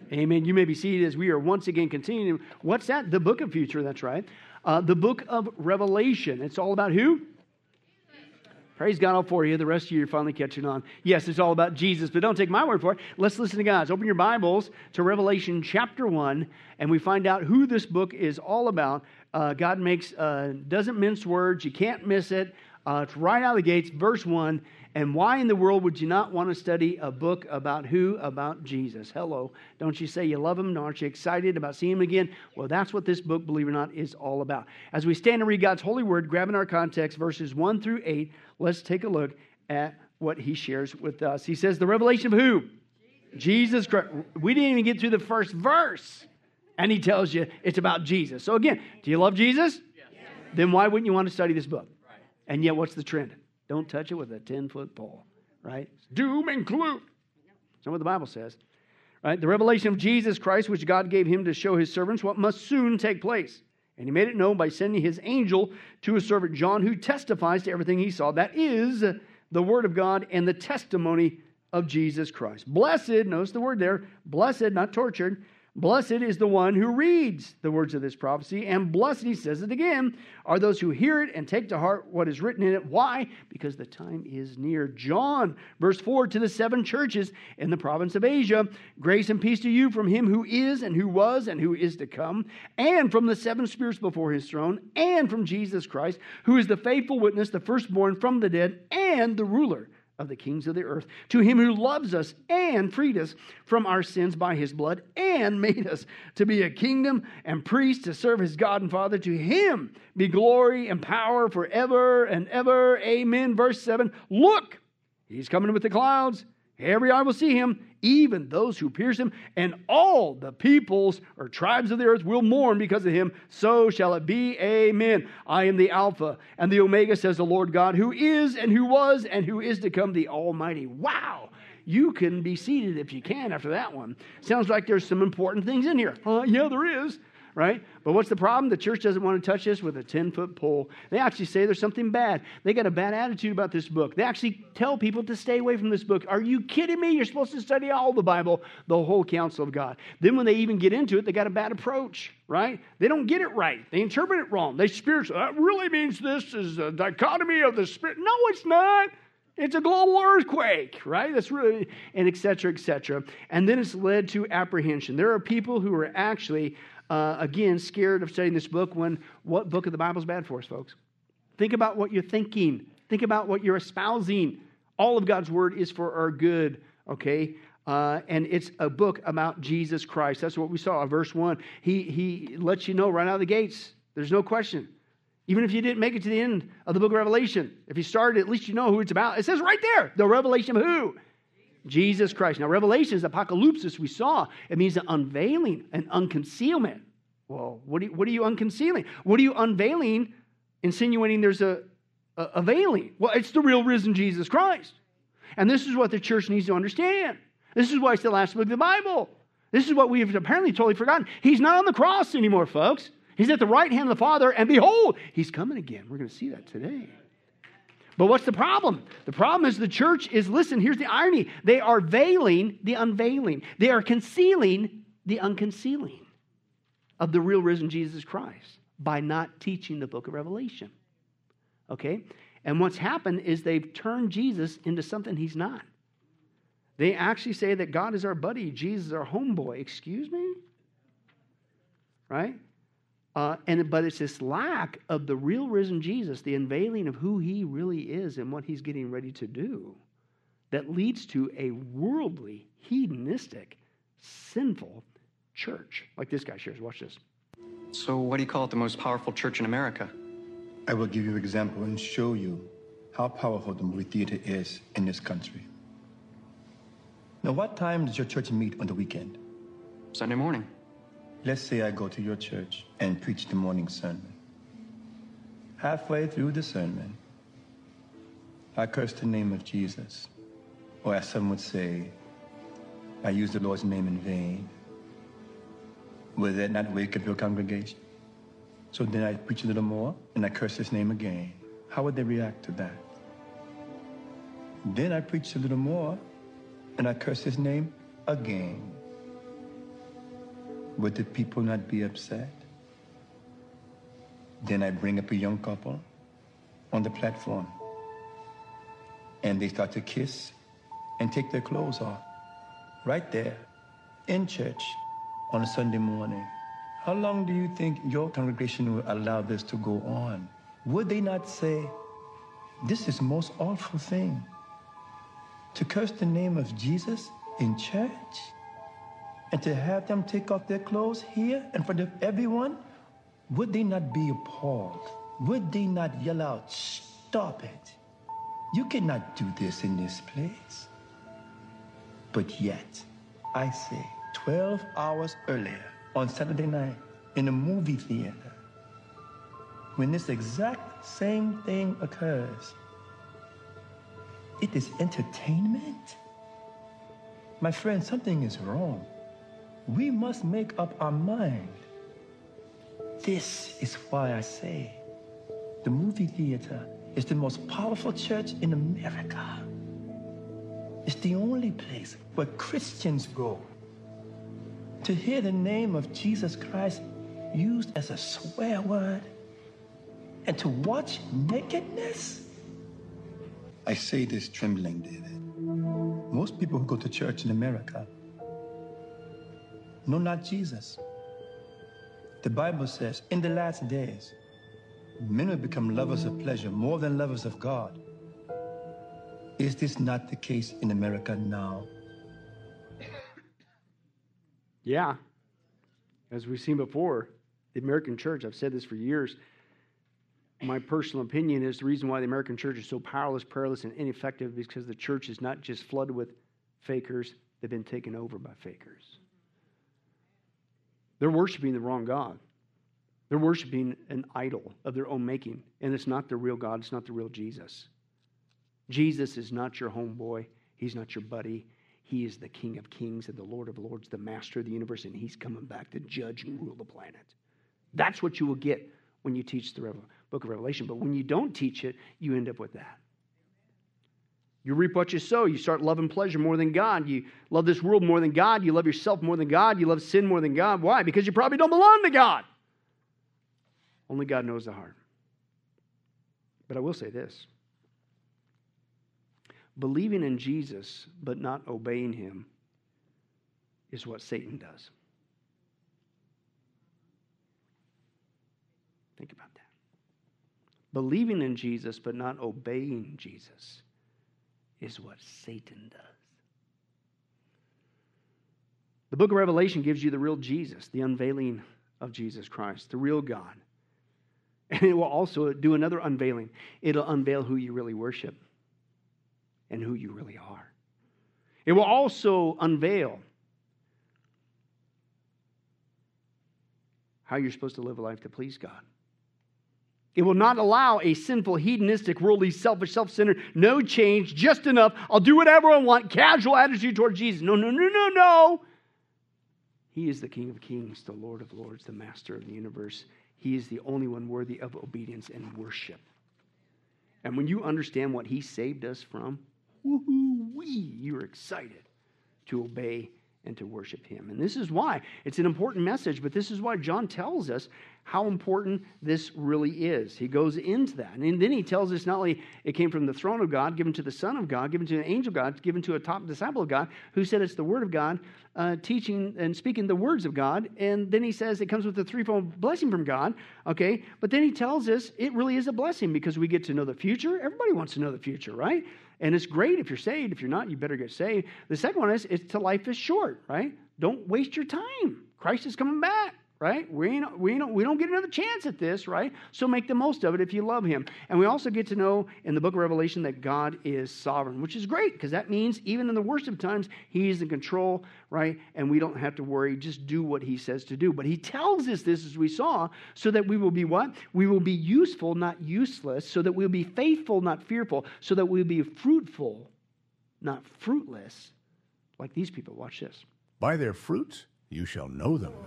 Amen. You may be seated as we are once again continuing. What's that? The book of future, that's right. The book of Revelation. It's all about who? Praise God all for you. The rest of you are finally catching on. Yes, it's all about Jesus, but don't take my word for it. Let's listen to God's. Open your Bibles to Revelation chapter 1, and we find out who this book is all about. God doesn't mince words. You can't miss it. It's right out of the gates, verse 1. And why in the world would you not want to study a book about who? About Jesus. Hello. Don't you say you love him? Aren't you excited about seeing him again? Well, that's what this book, believe it or not, is all about. As we stand and read God's holy word, grabbing our context, verses 1 through 8, let's take a look at what he shares with us. He says, the revelation of who? Jesus Christ. We didn't even get through the first verse. And he tells you it's about Jesus. So again, do you love Jesus? Yes. Then why wouldn't you want to study this book? Right. And yet, what's the trend? Don't touch it with a 10-foot pole, right? Doom and gloom. That's what the Bible says, right? The revelation of Jesus Christ, which God gave him to show his servants what must soon take place. And he made it known by sending his angel to his servant John, who testifies to everything he saw. That is the word of God and the testimony of Jesus Christ. Blessed, notice the word there, blessed, not tortured. Blessed is the one who reads the words of this prophecy, and blessed, he says it again, are those who hear it and take to heart what is written in it. Why? Because the time is near. John, verse 4, to the 7 churches in the province of Asia, grace and peace to you from him who is and who was and who is to come, and from the 7 spirits before his throne, and from Jesus Christ, who is the faithful witness, the firstborn from the dead, and the ruler of the kings of the earth, to him who loves us and freed us from our sins by his blood and made us to be a kingdom and priests to serve his God and Father. To him be glory and power forever and ever. Amen. Verse 7, look, he's coming with the clouds. Every eye will see him, even those who pierce him, and all the peoples or tribes of the earth will mourn because of him. So shall it be. Amen. I am the Alpha and the Omega, says the Lord God, who is and who was and who is to come, the Almighty. Wow. You can be seated if you can after that one. Sounds like there's some important things in here. Yeah, there is. Right? But what's the problem? The church doesn't want to touch this with a 10-foot pole. They actually say there's something bad. They got a bad attitude about this book. They actually tell people to stay away from this book. Are you kidding me? You're supposed to study all the Bible, the whole counsel of God. Then when they even get into it, they got a bad approach, right? They don't get it right. They interpret it wrong. They spiritual. That really means this is a dichotomy of the spirit. No, it's not. It's a global earthquake, right? That's really, and et cetera, et cetera. And then it's led to apprehension. There are people who are actually again, scared of studying this book when what book of the Bible is bad for us, folks? Think about what you're thinking. Think about what you're espousing. All of God's word is for our good, okay? And it's a book about Jesus Christ. That's what we saw. Verse 1, he lets you know right out of the gates. There's no question. Even if you didn't make it to the end of the book of Revelation, if you started, at least you know who it's about. It says right there, the revelation of who? Jesus Christ. Now, Revelation is apocalypsis. We saw it means an unveiling, an unconcealment. Well, what are you unconcealing? What are you unveiling, insinuating there's a veiling? Well, it's the real risen Jesus Christ. And this is what the church needs to understand. This is why it's the last book of the Bible. This is what we've apparently totally forgotten. He's not on the cross anymore, folks. He's at the right hand of the Father, and behold, he's coming again. We're going to see that today. But what's the problem? The problem is the church is, listen, here's the irony. They are veiling the unveiling. They are concealing the unconcealing of the real risen Jesus Christ by not teaching the book of Revelation. Okay? And what's happened is they've turned Jesus into something he's not. They actually say that God is our buddy, Jesus is our homeboy. Excuse me? Right? But it's this lack of the real risen Jesus, the unveiling of who he really is and what he's getting ready to do, that leads to a worldly, hedonistic, sinful church. Like this guy shares. Watch this. So what do you call it the most powerful church in America? I will give you an example and show you how powerful the movie theater is in this country. Now, what time does your church meet on the weekend? Sunday morning. Let's say I go to your church and preach the morning sermon. Halfway through the sermon, I curse the name of Jesus. Or as some would say, I use the Lord's name in vain. Will that not wake up your congregation? So then I preach a little more and I curse his name again. How would they react to that? Then I preach a little more and I curse his name again. would the people not be upset? Then I bring up a young couple on the platform, and they start to kiss and take their clothes off right there in church on a Sunday morning. How long do you think your congregation will allow this to go on? Would they not say, this is the most awful thing, to curse the name of Jesus in church and to have them take off their clothes here in front of everyone? Would they not be appalled? Would they not yell out, stop it? You cannot do this in this place. But yet, I say, 12 hours earlier on Saturday night in a movie theater, when this exact same thing occurs, it is entertainment? My friend, something is wrong. We must make up our mind. This is why I say the movie theater is the most powerful church in America. It's the only place where Christians go to hear the name of Jesus Christ used as a swear word and to watch nakedness. I say this trembling, David. Most people who go to church in America know not Jesus. The Bible says, in the last days, men will become lovers of pleasure more than lovers of God. Is this not the case in America now? Yeah. As we've seen before, the American church, I've said this for years, my personal opinion is the reason why the American church is so powerless, prayerless, and ineffective is because the church is not just flooded with fakers, they've been taken over by fakers. They're worshiping the wrong God. They're worshiping an idol of their own making, and it's not the real God, it's not the real Jesus. Jesus is not your homeboy. He's not your buddy. He is the King of Kings and the Lord of Lords, the Master of the universe, and He's coming back to judge and rule the planet. That's what you will get when you teach the book of Revelation. But when you don't teach it, you end up with that. You reap what you sow. You start loving pleasure more than God. You love this world more than God. You love yourself more than God. You love sin more than God. Why? Because you probably don't belong to God. Only God knows the heart. But I will say this. Believing in Jesus but not obeying Him is what Satan does. Think about that. Believing in Jesus but not obeying Jesus is what Satan does. The book of Revelation gives you the real Jesus, the unveiling of Jesus Christ, the real God. And it will also do another unveiling. It'll unveil who you really worship and who you really are. It will also unveil how you're supposed to live a life to please God. It will not allow a sinful, hedonistic, worldly, selfish, self-centered, no change, just enough, I'll do whatever I want, casual attitude toward Jesus. No, no, no, no, no. He is the King of Kings, the Lord of Lords, the Master of the universe. He is the only one worthy of obedience and worship. And when you understand what He saved us from, woo-hoo-wee, you're excited to obey and to worship Him. And this is why it's an important message, but this is why John tells us how important this really is. He goes into that. And then he tells us not only it came from the throne of God, given to the Son of God, given to an angel of God, given to a top disciple of God, who said it's the Word of God, teaching and speaking the words of God. And then he says it comes with a threefold blessing from God. Okay, but then he tells us it really is a blessing because we get to know the future. Everybody wants to know the future, right? And it's great if you're saved. If you're not, you better get saved. The second one is life is short, right? Don't waste your time. Christ is coming back, right? We don't get another chance at this, right? So make the most of it if you love Him. And we also get to know in the book of Revelation that God is sovereign, which is great because that means even in the worst of times, He is in control, right? And we don't have to worry. Just do what He says to do. But He tells us this, as we saw, so that we will be what? We will be useful, not useless, so that we'll be faithful, not fearful, so that we'll be fruitful, not fruitless, like these people. Watch this. By their fruits you shall know them.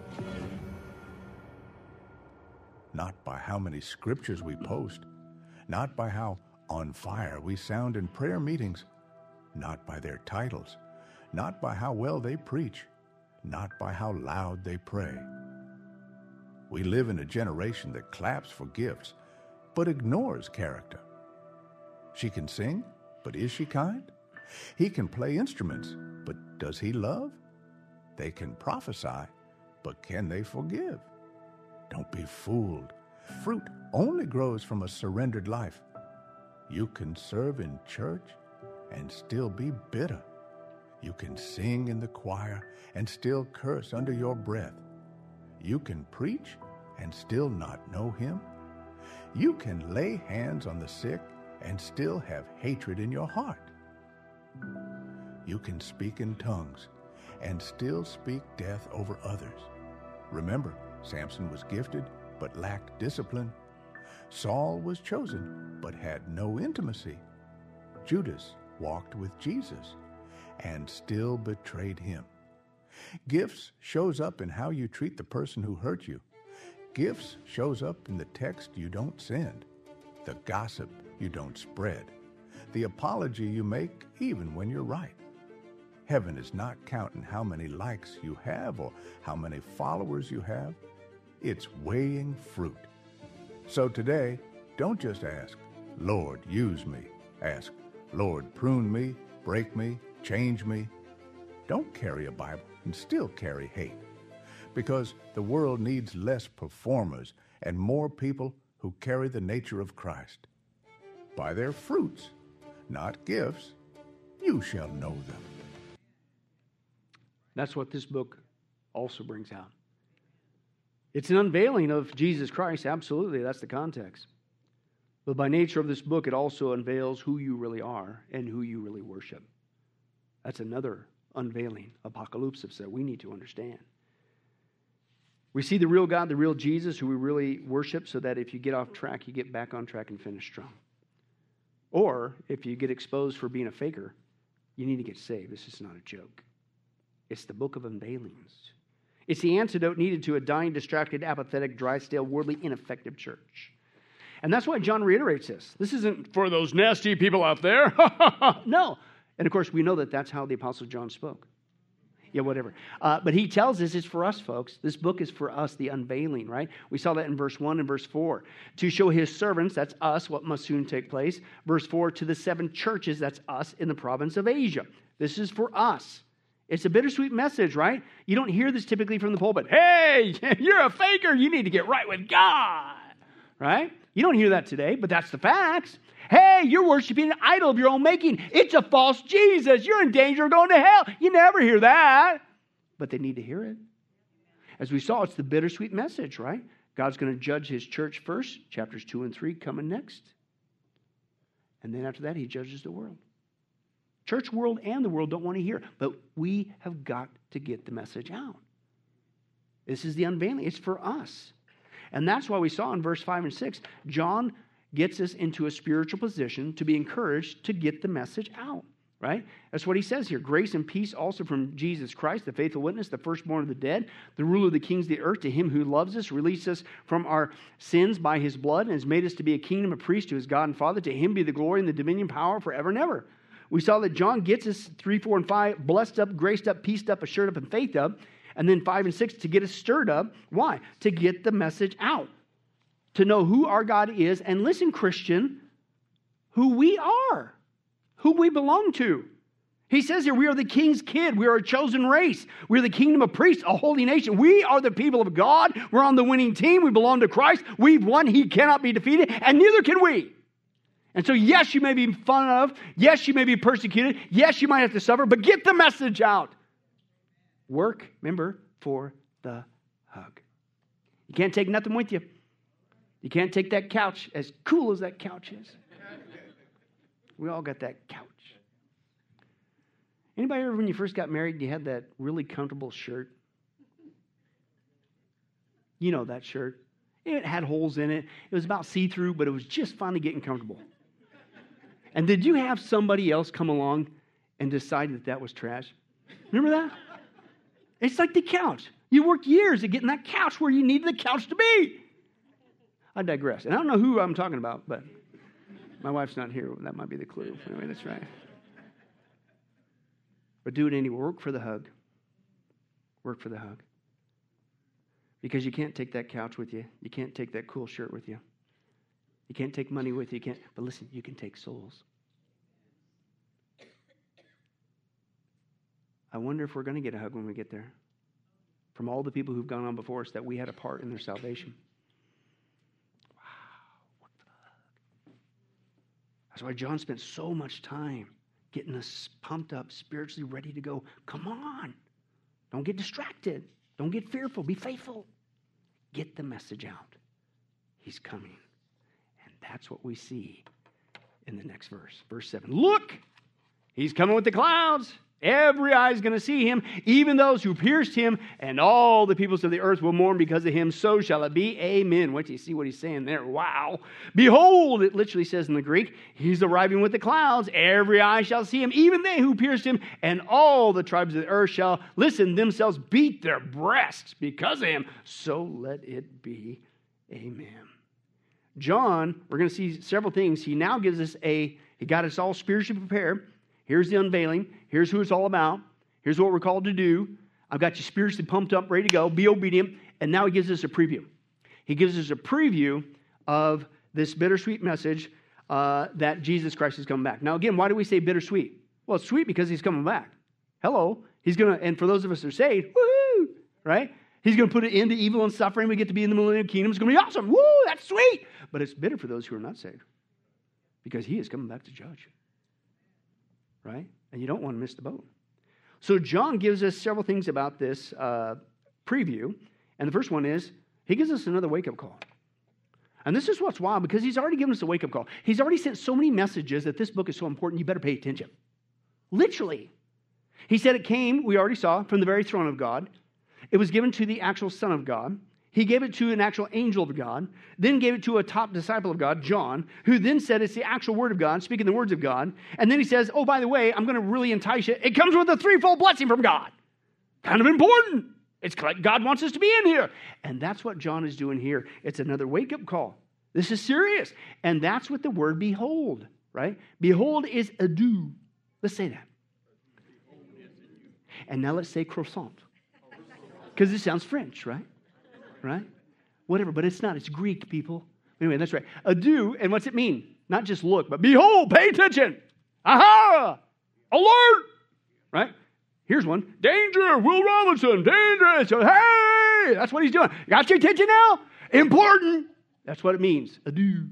Not by how many scriptures we post, not by how on fire we sound in prayer meetings, not by their titles, not by how well they preach, not by how loud they pray. We live in a generation that claps for gifts, but ignores character. She can sing, but is she kind? He can play instruments, but does he love? They can prophesy, but can they forgive? Don't be fooled. Fruit only grows from a surrendered life. You can serve in church and still be bitter. You can sing in the choir and still curse under your breath. You can preach and still not know him. You can lay hands on the sick and still have hatred in your heart. You can speak in tongues and still speak death over others. Remember, Samson was gifted but lacked discipline. Saul was chosen but had no intimacy. Judas walked with Jesus and still betrayed him. Gifts shows up in how you treat the person who hurt you. Gifts shows up in the text you don't send, the gossip you don't spread, the apology you make even when you're right. Heaven is not counting how many likes you have or how many followers you have. It's weighing fruit. So today, don't just ask, Lord, use me. Ask, Lord, prune me, break me, change me. Don't carry a Bible and still carry hate, because the world needs less performers and more people who carry the nature of Christ. By their fruits, not gifts, you shall know them. That's what this book also brings out. It's an unveiling of Jesus Christ, absolutely, that's the context. But by nature of this book, it also unveils who you really are and who you really worship. That's another unveiling, apocalypsis, that we need to understand. We see the real God, the real Jesus, who we really worship, so that if you get off track, you get back on track and finish strong. Or, if you get exposed for being a faker, you need to get saved. This is not a joke. It's the book of unveilings. It's the antidote needed to a dying, distracted, apathetic, dry, stale, worldly, ineffective church. And that's why John reiterates this. This isn't for those nasty people out there. No. And of course, we know that that's how the Apostle John spoke. Yeah, whatever. But he tells us it's for us, folks. This book is for us, the unveiling, right? We saw that in verse 1 and verse 4. To show his servants, that's us, what must soon take place. Verse 4, to the 7 churches, that's us, in the province of Asia. This is for us. It's a bittersweet message, right? You don't hear this typically from the pulpit. Hey, you're a faker. You need to get right with God, right? You don't hear that today, but that's the facts. Hey, you're worshiping an idol of your own making. It's a false Jesus. You're in danger of going to hell. You never hear that. But they need to hear it. As we saw, it's the bittersweet message, right? God's going to judge his church first. Chapters 2 and 3 coming next. And then after that, he judges the world. Church world and the world don't want to hear. But we have got to get the message out. This is the unveiling. It's for us. And that's why we saw in verse 5 and 6, John gets us into a spiritual position to be encouraged to get the message out, right? That's what he says here. Grace and peace also from Jesus Christ, the faithful witness, the firstborn of the dead, the ruler of the kings of the earth, to him who loves us, released us from our sins by his blood, and has made us to be a kingdom of priests to his God and Father. To him be the glory and the dominion, power forever and ever. We saw that John gets us 3, 4, and 5, blessed up, graced up, peaced up, assured up, and faith up. And then 5 and 6 to get us stirred up. Why? To get the message out. To know who our God is. And listen, Christian, who we are. Who we belong to. He says here, we are the king's kid. We are a chosen race. We're the kingdom of priests, a holy nation. We are the people of God. We're on the winning team. We belong to Christ. We've won. He cannot be defeated. And neither can we. And so, yes, you may be fun of. Yes, you may be persecuted. Yes, you might have to suffer. But get the message out. Work, remember, for the hug. You can't take nothing with you. You can't take that couch, as cool as that couch is. We all got that couch. Anybody ever, when you first got married, you had that really comfortable shirt? You know that shirt. It had holes in it. It was about see-through, but it was just finally getting comfortable. And did you have somebody else come along and decide that that was trash? Remember that? It's like the couch. You worked years at getting that couch where you needed the couch to be. I digress. And I don't know who I'm talking about, but my wife's not here. That might be the clue. Anyway, that's right. But do it anyway. Work for the hug. Work for the hug. Because you can't take that couch with you. You can't take that cool shirt with you. You can't take money with you. You can't. But listen, you can take souls. I wonder if we're going to get a hug when we get there. From all the people who've gone on before us, that we had a part in their salvation. Wow. What the hug? That's why John spent so much time getting us pumped up, spiritually ready to go. Come on. Don't get distracted. Don't get fearful. Be faithful. Get the message out. He's coming. And that's what we see in the next verse. Verse 7. Look, he's coming with the clouds. Every eye is going to see him, even those who pierced him, and all the peoples of the earth will mourn because of him. So shall it be. Amen. Wait till you see what he's saying there. Wow. Behold, it literally says in the Greek, he's arriving with the clouds. Every eye shall see him, even they who pierced him, and all the tribes of the earth shall listen themselves beat their breasts because of him. So let it be. Amen. John, we're going to see several things. He now gives us he got us all spiritually prepared. Here's the unveiling. Here's who it's all about. Here's what we're called to do. I've got you spiritually pumped up, ready to go. Be obedient. And now he gives us a preview. He gives us a preview of this bittersweet message that Jesus Christ is coming back. Now, again, why do we say bittersweet? Well, it's sweet because he's coming back. Hello. He's going to, and for those of us who are saved, woohoo, right? He's going to put an end to evil and suffering. We get to be in the millennial kingdom. It's going to be awesome. Woo, that's sweet. But it's bitter for those who are not saved because he is coming back to judge. Right? And you don't want to miss the boat. So John gives us several things about this preview. And the first one is, he gives us another wake-up call. And this is what's wild, because he's already given us a wake-up call. He's already sent so many messages that this book is so important, you better pay attention. Literally. He said it came, we already saw, from the very throne of God. It was given to the actual Son of God. He gave it to an actual angel of God, then gave it to a top disciple of God, John, who then said it's the actual word of God, speaking the words of God. And then he says, oh, by the way, I'm going to really entice you. It comes with a threefold blessing from God. Kind of important. It's like God wants us to be in here. And that's what John is doing here. It's another wake-up call. This is serious. And that's what the word behold, right? Behold is adieu. Let's say that. And now let's say croissant. Because it sounds French, right? Right? Whatever, but it's not. It's Greek, people. Anyway, that's right. Adieu, and what's it mean? Not just look, but behold, pay attention. Aha! Alert! Right? Here's one. Danger, Will Robinson, danger. So, hey! That's what he's doing. Got your attention now? Important. That's what it means. Adieu.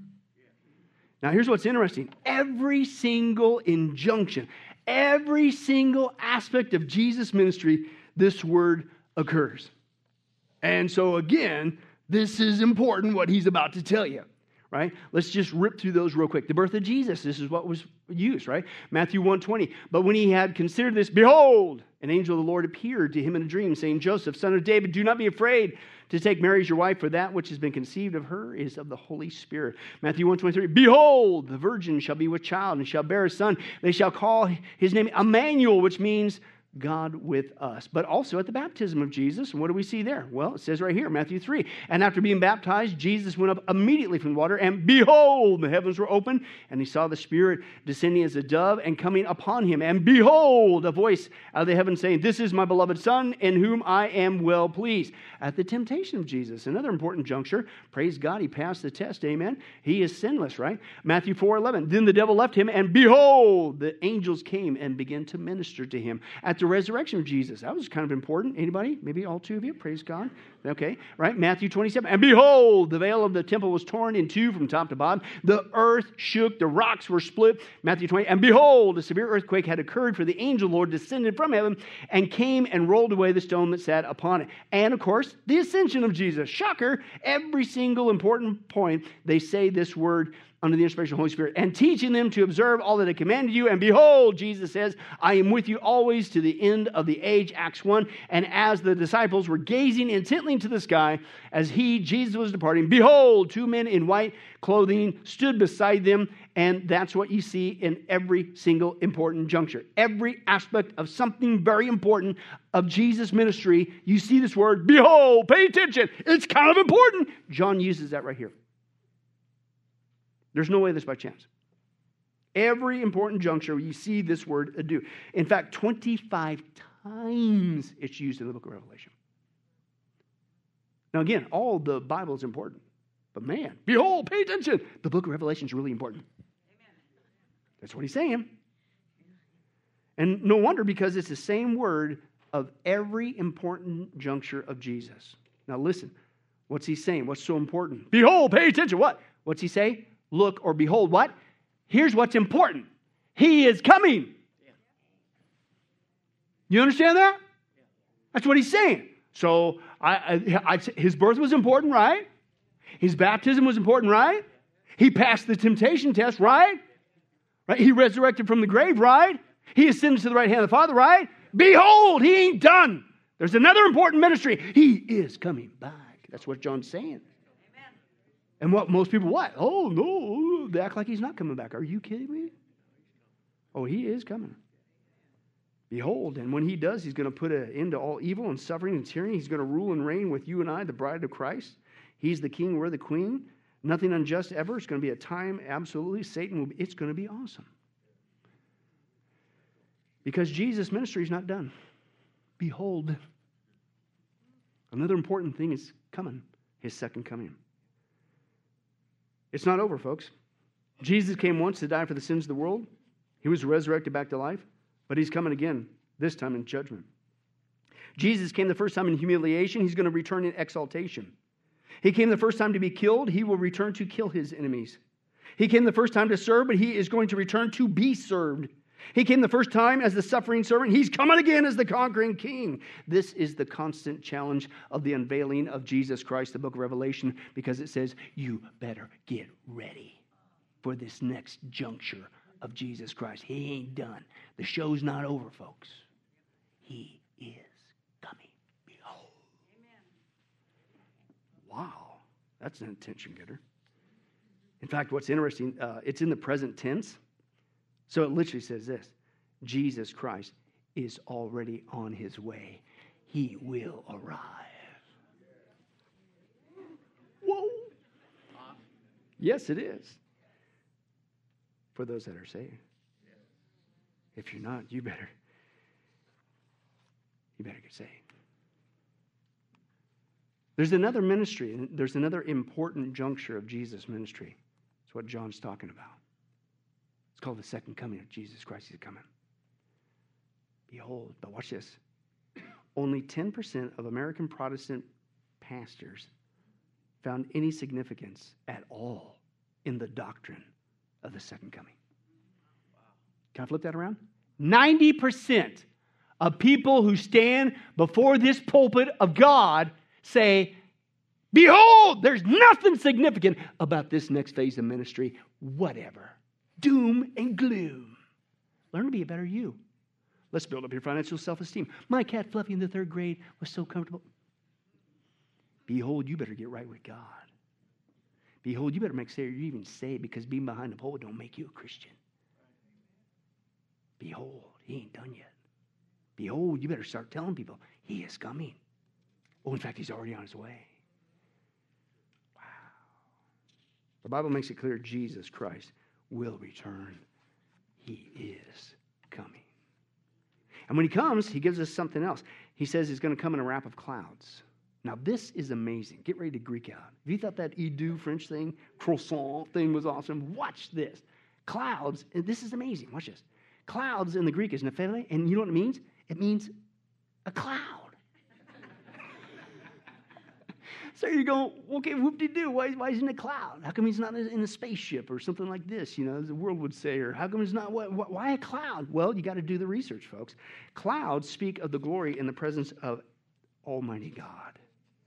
Now, here's what's interesting. Every single injunction, every single aspect of Jesus' ministry, this word occurs. And so again, this is important what he's about to tell you, right? Let's just rip through those real quick. The birth of Jesus, this is what was used, right? Matthew 1:20. But when he had considered this, behold, an angel of the Lord appeared to him in a dream, saying, Joseph, son of David, do not be afraid to take Mary as your wife, for that which has been conceived of her is of the Holy Spirit. Matthew 1:23. Behold, the virgin shall be with child and shall bear a son. They shall call his name Emmanuel, which means God with us. But also at the baptism of Jesus, and what do we see there? Well, it says right here, Matthew 3. And after being baptized, Jesus went up immediately from the water, and behold, the heavens were open, and he saw the Spirit descending as a dove and coming upon him. And behold, a voice out of the heavens saying, this is my beloved Son, in whom I am well pleased. At the temptation of Jesus, another important juncture, praise God, he passed the test, amen. He is sinless, right? Matthew 4:11. Then the devil left him, and behold, the angels came and began to minister to him. At the resurrection of Jesus. That was kind of important. Anybody? Maybe all two of you? Praise God. Okay. Right? Matthew 27. And behold, the veil of the temple was torn in two from top to bottom. The earth shook. The rocks were split. Matthew 20. And behold, a severe earthquake had occurred, for the angel of the Lord descended from heaven and came and rolled away the stone that sat upon it. And of course, the ascension of Jesus. Shocker. Every single important point, they say this word under the inspiration of the Holy Spirit, and teaching them to observe all that I commanded you. And behold, Jesus says, I am with you always to the end of the age, Acts 1. And as the disciples were gazing intently into the sky, as Jesus was departing, behold, two men in white clothing stood beside them. And that's what you see in every single important juncture. Every aspect of something very important of Jesus' ministry, you see this word, behold, pay attention. It's kind of important. John uses that right here. There's no way this by chance. Every important juncture, you see this word adieu. In fact, 25 times it's used in the book of Revelation. Now again, all the Bible is important. But man, behold, pay attention. The book of Revelation is really important. That's what he's saying. And no wonder, because it's the same word of every important juncture of Jesus. Now listen, what's he saying? What's so important? Behold, pay attention. What? What's he say? Look or behold what? Here's what's important. He is coming. You understand that? That's what he's saying. So his birth was important, right? His baptism was important, right? He passed the temptation test, right? Right? He resurrected from the grave, right? He ascended to the right hand of the Father, right? Behold, he ain't done. There's another important ministry. He is coming back. That's what John's saying. Amen. And what most people, what? Oh, no, they act like he's not coming back. Are you kidding me? Oh, he is coming. Behold, and when he does, he's going to put an end to all evil and suffering and tyranny. He's going to rule and reign with you and I, the bride of Christ. He's the king, we're the queen. Nothing unjust ever. It's going to be a time, absolutely. It's going to be awesome. Because Jesus' ministry is not done. Behold, another important thing is coming, his second coming. It's not over, folks. Jesus came once to die for the sins of the world. He was resurrected back to life. But he's coming again, this time in judgment. Jesus came the first time in humiliation. He's going to return in exaltation. He came the first time to be killed. He will return to kill his enemies. He came the first time to serve, but he is going to return to be served. He came the first time as the suffering servant. He's coming again as the conquering king. This is the constant challenge of the unveiling of Jesus Christ, the book of Revelation, because it says, you better get ready for this next juncture of Jesus Christ. He ain't done. The show's not over, folks. He is coming. Behold. Amen. Wow. That's an attention getter. In fact, what's interesting, it's in the present tense. So it literally says this. Jesus Christ is already on his way. He will arrive. Whoa. Yes, it is. For those that are saved. If you're not, you better get saved. There's another ministry, and there's another important juncture of Jesus' ministry. It's what John's talking about. It's called the second coming of Jesus Christ. He's coming. Behold, but watch this. Only 10% of American Protestant pastors found any significance at all in the doctrine of the second coming. Can I flip that around? 90% of people who stand before this pulpit of God say, behold, there's nothing significant about this next phase of ministry. Whatever. Doom and gloom. Learn to be a better you. Let's build up your financial self-esteem. My cat Fluffy in the 3rd grade was so comfortable. Behold, you better get right with God. Behold, you better make sure you're even saved, because being behind the pulpit don't make you a Christian. Behold, he ain't done yet. Behold, you better start telling people he is coming. Oh, in fact, he's already on his way. Wow. The Bible makes it clear Jesus Christ will return. He is coming. And when he comes, he gives us something else. He says he's going to come in a wrap of clouds. Now, this is amazing. Get ready to Greek out. If you thought that Edu French thing, croissant thing was awesome, watch this. Clouds, and this is amazing. Watch this. Clouds in the Greek is nephele, and you know what it means? It means a cloud. So you go, okay, whoop-de-doo, why isn't it a cloud? How come he's not in a spaceship or something like this, the world would say, or how come it's not, why a cloud? Well, you got to do the research, folks. Clouds speak of the glory and the presence of Almighty God.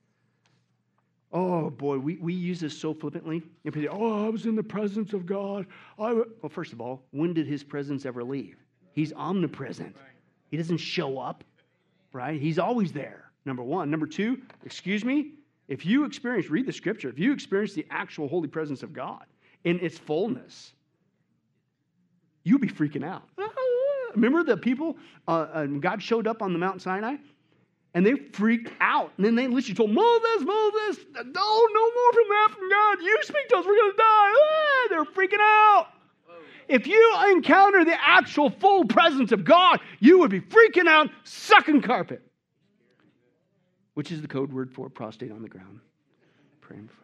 Oh, boy, we use this so flippantly. People say, I was in the presence of God. Well, first of all, when did his presence ever leave? He's omnipresent. He doesn't show up, right? He's always there, number one. Number two, if you read the scripture, if you experience the actual holy presence of God in its fullness, you'll be freaking out. Remember the people, God showed up on the Mount Sinai? And they freaked out. And then they literally told Moses, no more from that from God. You speak to us, we're going to die. They're freaking out. if you encounter the actual full presence of God, you would be freaking out, sucking carpet. Which is the code word for prostate on the ground. Praying for.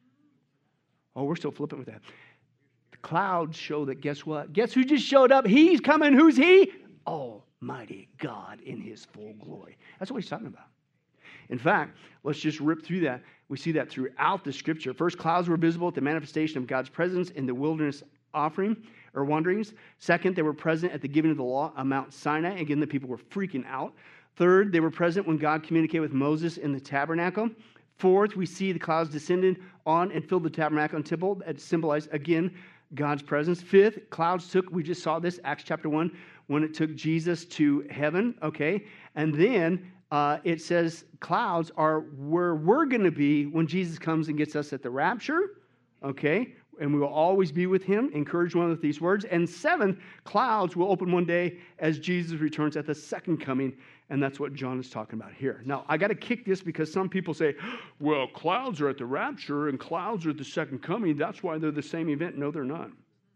Oh, we're still flipping with that. The clouds show that, guess what? Guess who just showed up? He's coming. Who's he? Almighty God in his full glory. That's what he's talking about. In fact, let's just rip through that. We see that throughout the scripture. First, clouds were visible at the manifestation of God's presence in the wilderness offering or wanderings. Second, they were present at the giving of the law on Mount Sinai. Again, the people were freaking out. Third, they were present when God communicated with Moses in the tabernacle. Fourth, we see the clouds descended on and filled the tabernacle and temple. That symbolized, again, God's presence. Fifth, clouds took, we just saw this, Acts chapter 1, when it took Jesus to heaven, okay? And then it says clouds are where we're going to be when Jesus comes and gets us at the rapture, okay? And we will always be with him. Encourage one with these words. And seventh, clouds will open one day as Jesus returns at the second coming. And that's what John is talking about here. Now, I got to kick this because some people say, well, clouds are at the rapture and clouds are at the second coming. That's why they're the same event. No, they're not.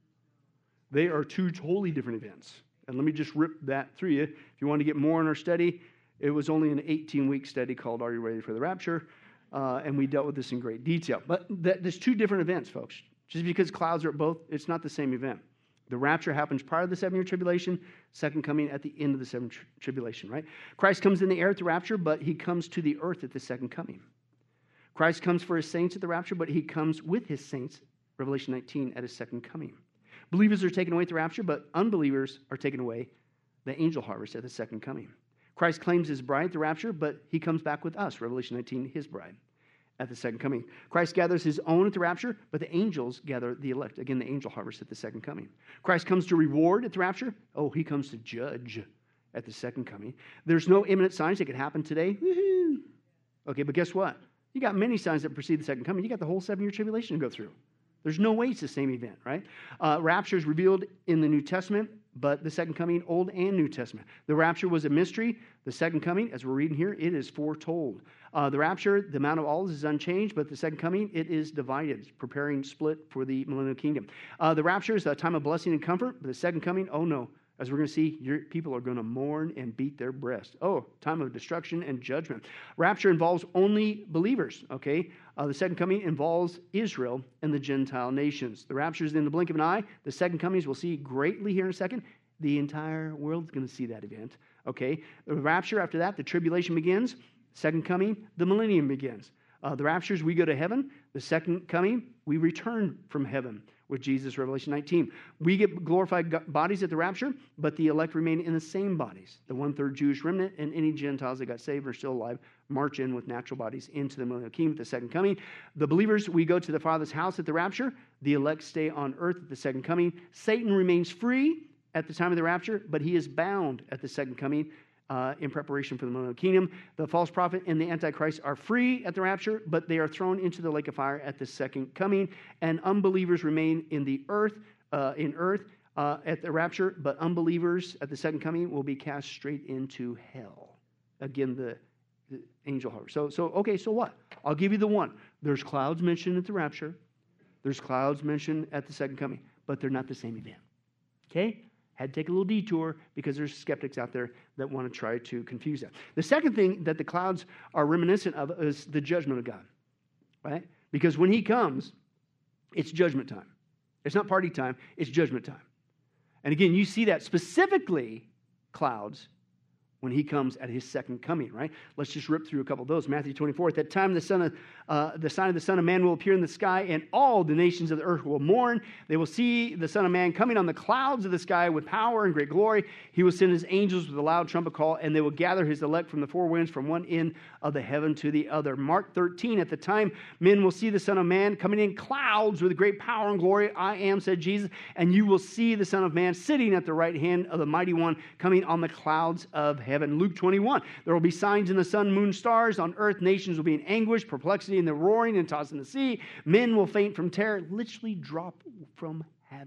They are two totally different events. And let me just rip that through you. If you want to get more in our study, it was only an 18-week study called Are You Ready for the Rapture? And we dealt with this in great detail. But there's two different events, folks. Just because clouds are at both, it's not the same event. The rapture happens prior to the 7-year tribulation, second coming at the end of the 7th tribulation, right? Christ comes in the air at the rapture, but he comes to the earth at the second coming. Christ comes for his saints at the rapture, but he comes with his saints, Revelation 19, at his second coming. Believers are taken away at the rapture, but unbelievers are taken away, the angel harvest, at the second coming. Christ claims his bride at the rapture, but he comes back with us, Revelation 19, his bride, at the second coming. Christ gathers his own at the rapture, but the angels gather the elect. Again, the angel harvest at the second coming. Christ comes to reward at the rapture. Oh, he comes to judge at the second coming. There's no imminent signs that could happen today. Woo-hoo. Okay, but guess what? You got many signs that precede the second coming. You got the whole 7-year tribulation to go through. There's no way it's the same event, right? Rapture is revealed in the New Testament, but the second coming, Old and New Testament. The rapture was a mystery. The second coming, as we're reading here, it is foretold. The rapture, the Mount of Olives is unchanged, but the second coming, it is divided, preparing split for the millennial kingdom. The rapture is a time of blessing and comfort, but the second coming, oh no. As we're going to see, your people are going to mourn and beat their breast. Oh, time of destruction and judgment. Rapture involves only believers, okay? The second coming involves Israel and the Gentile nations. The rapture is in the blink of an eye. The second coming, we'll see greatly here in a second. The entire world is going to see that event, okay? The rapture, after that, the tribulation begins. Second coming, the millennium begins. The raptures, we go to heaven. The second coming, we return from heaven with Jesus, Revelation 19. We get glorified bodies at the rapture, but the elect remain in the same bodies. The 1/3 Jewish remnant and any Gentiles that got saved or still alive march in with natural bodies into the millennial kingdom at the second coming. The believers, we go to the Father's house at the rapture. The elect stay on earth at the second coming. Satan remains free at the time of the rapture, but he is bound at the second coming in preparation for the millennial kingdom. The false prophet and the Antichrist are free at the rapture, but they are thrown into the lake of fire at the second coming. And unbelievers remain in the earth, at the rapture, but unbelievers at the second coming will be cast straight into hell. Again, the angel harvest. So what? I'll give you the one. There's clouds mentioned at the rapture. There's clouds mentioned at the second coming, but they're not the same event. Okay? Had to take a little detour because there's skeptics out there that want to try to confuse that. The second thing that the clouds are reminiscent of is the judgment of God, right? Because when he comes, it's judgment time. It's not party time, it's judgment time. And again, you see that specifically clouds when he comes at his second coming, right? Let's just rip through a couple of those. Matthew 24, at that time the sign of the Son of Man will appear in the sky, and all the nations of the earth will mourn. They will see the Son of Man coming on the clouds of the sky with power and great glory. He will send his angels with a loud trumpet call, and they will gather his elect from the four winds, from one end of the heaven to the other. Mark 13, at the time men will see the Son of Man coming in clouds with great power and glory. I am, said Jesus, and you will see the Son of Man sitting at the right hand of the Mighty One, coming on the clouds of heaven. Luke 21, there will be signs in the sun, moon, stars. On earth, nations will be in anguish, perplexity, and the roaring and tossing the sea. Men will faint from terror, literally drop from having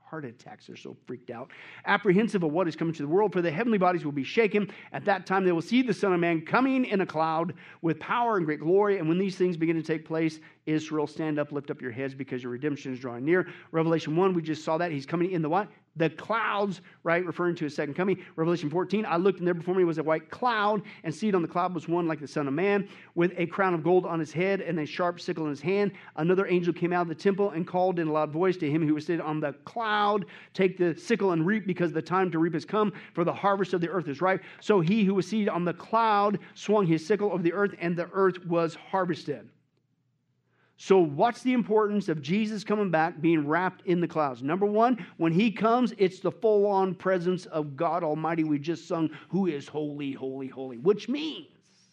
heart attacks. They're so freaked out, apprehensive of what is coming to the world, for the heavenly bodies will be shaken. At that time they will see the Son of Man coming in a cloud with power and great glory. And when these things begin to take place, Israel, stand up, lift up your heads, because your redemption is drawing near. Revelation 1, we just saw that. He's coming in the what? The clouds, right? Referring to his second coming. Revelation 14, I looked, and there before me was a white cloud, and seated on the cloud was one like the Son of Man, with a crown of gold on his head and a sharp sickle in his hand. Another angel came out of the temple and called in a loud voice to him who was seated on the cloud, take the sickle and reap, because the time to reap has come, for the harvest of the earth is ripe. So he who was seated on the cloud swung his sickle over the earth, and the earth was harvested. So what's the importance of Jesus coming back, being wrapped in the clouds? Number one, when he comes, it's the full-on presence of God Almighty. We just sung, who is holy, holy, holy, which means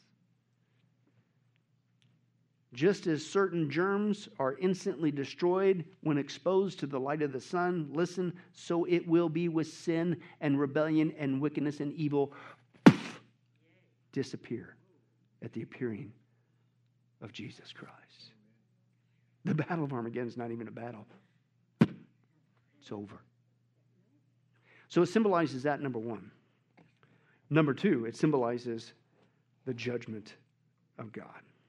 just as certain germs are instantly destroyed when exposed to the light of the sun, listen, so it will be with sin and rebellion and wickedness and evil disappear at the appearing of Jesus Christ. The battle of Armageddon is not even a battle. It's over. So it symbolizes that, number one. Number two, it symbolizes the judgment of God.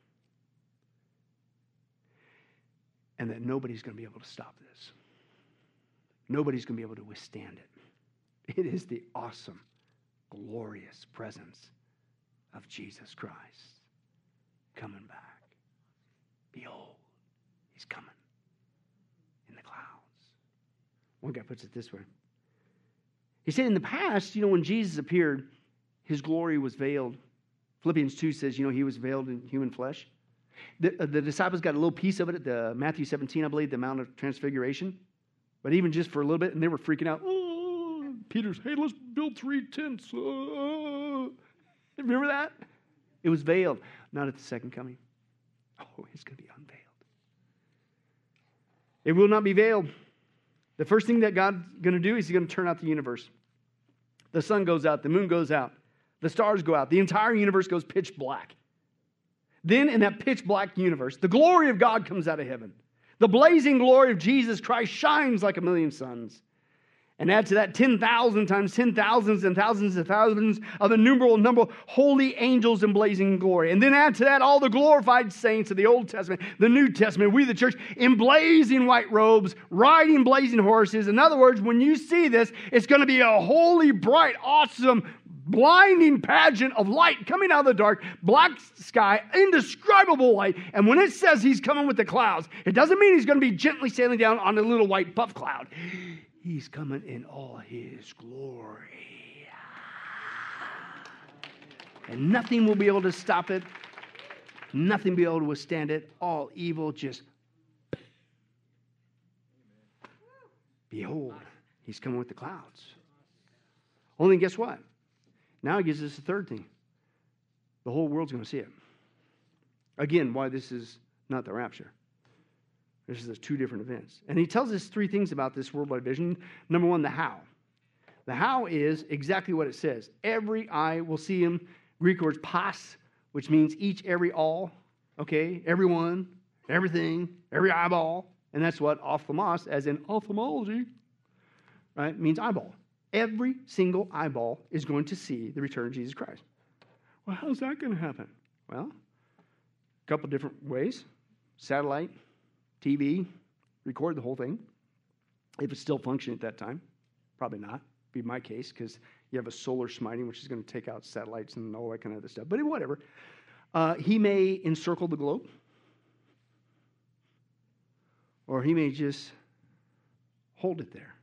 And that nobody's going to be able to stop this. Nobody's going to be able to withstand it. It is the awesome, glorious presence of Jesus Christ coming back. Behold. He's coming in the clouds. One guy puts it this way. He said in the past, when Jesus appeared, his glory was veiled. Philippians 2 says, he was veiled in human flesh. The disciples got a little piece of it at the Matthew 17, I believe, the Mount of Transfiguration. But even just for a little bit, and they were freaking out. Oh, Peter's, hey, let's build 3 tents. Oh. Remember that? It was veiled. Not at the second coming. Oh, it's going to be unveiled. It will not be veiled. The first thing that God's going to do is he's going to turn out the universe. The sun goes out. The moon goes out. The stars go out. The entire universe goes pitch black. Then in that pitch black universe, the glory of God comes out of heaven. The blazing glory of Jesus Christ shines like a million suns. And add to that 10,000 times 10,000s and thousands of thousands of innumerable number of holy angels in blazing glory. And then add to that all the glorified saints of the Old Testament, the New Testament, we the church, in blazing white robes, riding blazing horses. In other words, when you see this, it's going to be a holy, bright, awesome, blinding pageant of light coming out of the dark, black sky, indescribable light. And when it says he's coming with the clouds, it doesn't mean he's going to be gently sailing down on a little white puff cloud. He's coming in all his glory. And nothing will be able to stop it. Nothing will be able to withstand it. All evil just... Behold, he's coming with the clouds. Only guess what? Now he gives us a third thing. The whole world's going to see it. Again, why this is not the rapture. This is 2 different events. And he tells us 3 things about this worldwide vision. Number 1, the how. The how is exactly what it says. Every eye will see him. Greek words pas, which means each, every, all. Okay, everyone, everything, every eyeball. And that's what ophthalmos, as in ophthalmology, right, means eyeball. Every single eyeball is going to see the return of Jesus Christ. Well, how's that going to happen? Well, a couple different ways. Satellite, TV, record the whole thing. If it's still functioning at that time, probably not. Be my case, because you have a solar smiting, which is going to take out satellites and all that kind of other stuff. But whatever. He may encircle the globe, or he may just hold it there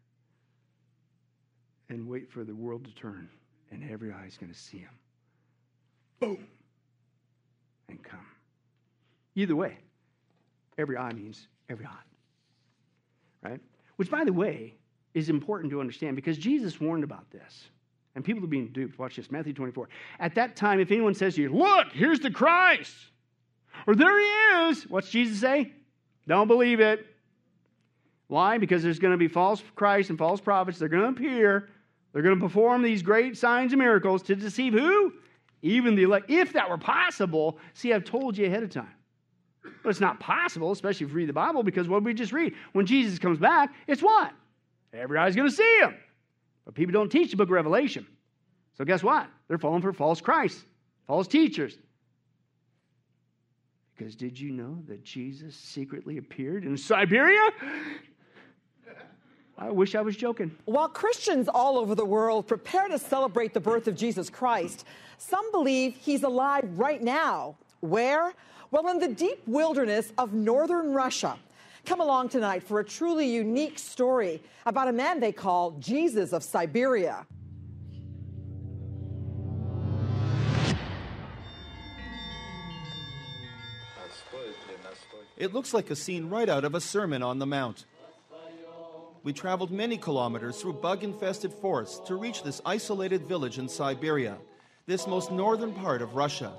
and wait for the world to turn, and every eye is going to see him. Boom! And come. Either way, every eye means every eye. Right? Which, by the way, is important to understand, because Jesus warned about this. And people are being duped. Watch this, Matthew 24. At that time, if anyone says to you, look, here's the Christ, or there he is, what's Jesus say? Don't believe it. Why? Because there's going to be false Christs and false prophets. They're going to appear. They're going to perform these great signs and miracles to deceive who? Even the elect. If that were possible, see, I've told you ahead of time. But it's not possible, especially if you read the Bible, because what did we just read? When Jesus comes back, it's what? Every eye's going to see him. But people don't teach the book of Revelation. So guess what? They're falling for false Christ, false teachers. Because did you know that Jesus secretly appeared in Siberia? I wish I was joking. While Christians all over the world prepare to celebrate the birth of Jesus Christ, some believe he's alive right now. Where? Well, in the deep wilderness of northern Russia. Come along tonight for a truly unique story about a man they call Jesus of Siberia. It looks like a scene right out of a Sermon on the Mount. We traveled many kilometers through bug-infested forests to reach this isolated village in Siberia, this most northern part of Russia.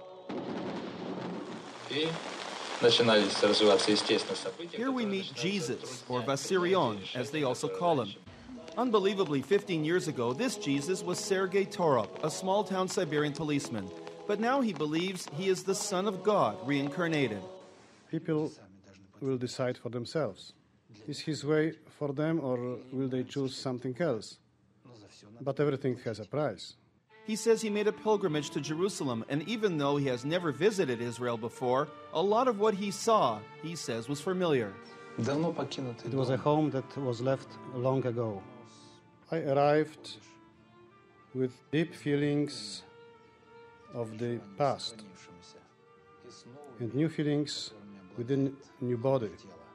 Here we meet Jesus, or Vissarion, as they also call him. Unbelievably, 15 years ago, this Jesus was Sergei Torop, a small-town Siberian policeman. But now he believes he is the Son of God, reincarnated. People will decide for themselves. Is his way for them, or will they choose something else? But everything has a price. He says he made a pilgrimage to Jerusalem, and even though he has never visited Israel before, a lot of what he saw, he says, was familiar. It was a home that was left long ago. I arrived with deep feelings of the past and new feelings within new body.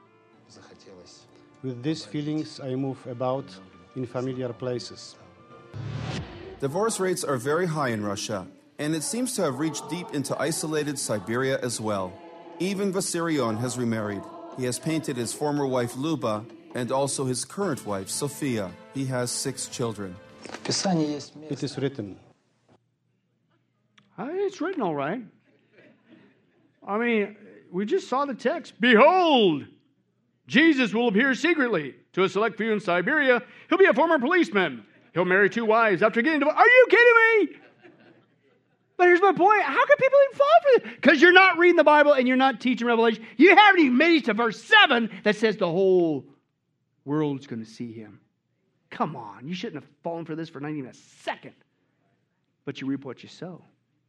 With these feelings, I move about in familiar places. Divorce rates are very high in Russia, and it seems to have reached deep into isolated Siberia as well. Even Vissarion has remarried. He has painted his former wife Luba and also his current wife Sophia. He has 6 children. It is written. It's written all right. I mean, we just saw the text. Behold, Jesus will appear secretly to a select few in Siberia. He'll be a former policeman. He'll marry 2 wives after getting divorced. Are you kidding me? But here's my point. How can people even fall for this? Because you're not reading the Bible and you're not teaching Revelation. You haven't even made it to verse 7 that says the whole world's going to see him. Come on. You shouldn't have fallen for this for not even a second. But you reap what you sow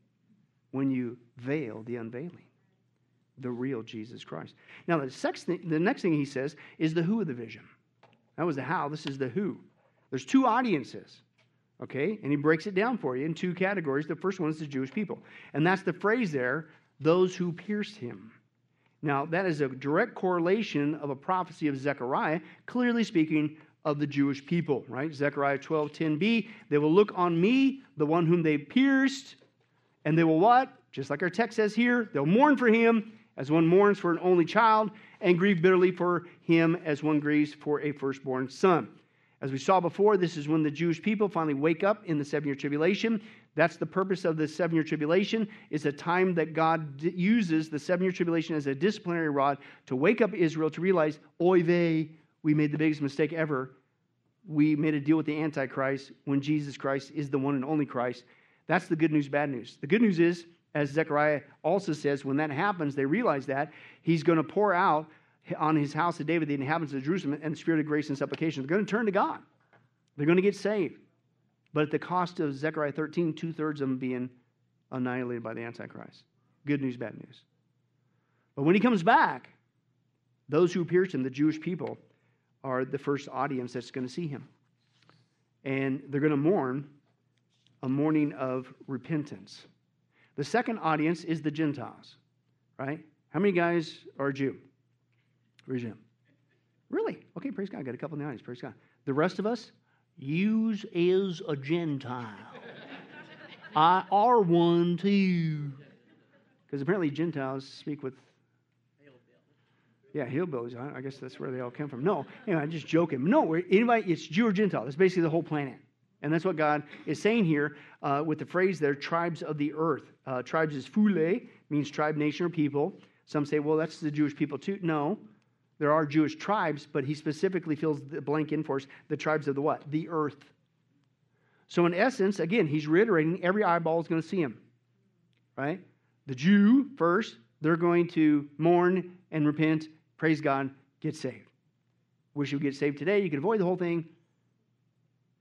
when you veil the unveiling, the real Jesus Christ. Now, the next thing he says is the who of the vision. That was the how. This is the who. There's 2 audiences, okay? And he breaks it down for you in 2 categories. The first one is the Jewish people. And that's the phrase there, those who pierced him. Now, that is a direct correlation of a prophecy of Zechariah, clearly speaking of the Jewish people, right? Zechariah 12:10b, they will look on me, the one whom they pierced, and they will what? Just like our text says here, they'll mourn for him as one mourns for an only child, and grieve bitterly for him as one grieves for a firstborn son. As we saw before, this is when the Jewish people finally wake up in the 7-year tribulation. That's the purpose of the 7-year tribulation. It's a time that God uses the 7-year tribulation as a disciplinary rod to wake up Israel to realize, oy vey, we made the biggest mistake ever. We made a deal with the Antichrist when Jesus Christ is the one and only Christ. That's the good news, bad news. The good news is, as Zechariah also says, when that happens, they realize that he's going to pour out on his house of David, the inhabitants of Jerusalem, and the spirit of grace and supplication. They're going to turn to God. They're going to get saved. But at the cost of Zechariah 13, 2/3 of them being annihilated by the Antichrist. Good news, bad news. But when he comes back, those who pierced him, the Jewish people, are the first audience that's going to see him. And they're going to mourn a mourning of repentance. The second audience is the Gentiles, right? How many guys are a Jew? Raise your hand. Really? Okay, praise God. I got a couple in the audience. Praise God. The rest of us, yous is a Gentile. I are one too. Because apparently Gentiles speak with... Yeah, hillbillies. I guess that's where they all came from. No, anyway, I'm just joking. No, anybody, it's Jew or Gentile. It's basically the whole planet. And that's what God is saying here with the phrase there, tribes of the earth. Tribes is phule, means tribe, nation, or people. Some say, well, that's the Jewish people too. No, there are Jewish tribes, but he specifically fills the blank in for us, the tribes of the what? The earth. So in essence, again, he's reiterating every eyeball is going to see him, right? The Jew first, they're going to mourn and repent, praise God, get saved. Wish you would get saved today. You could avoid the whole thing.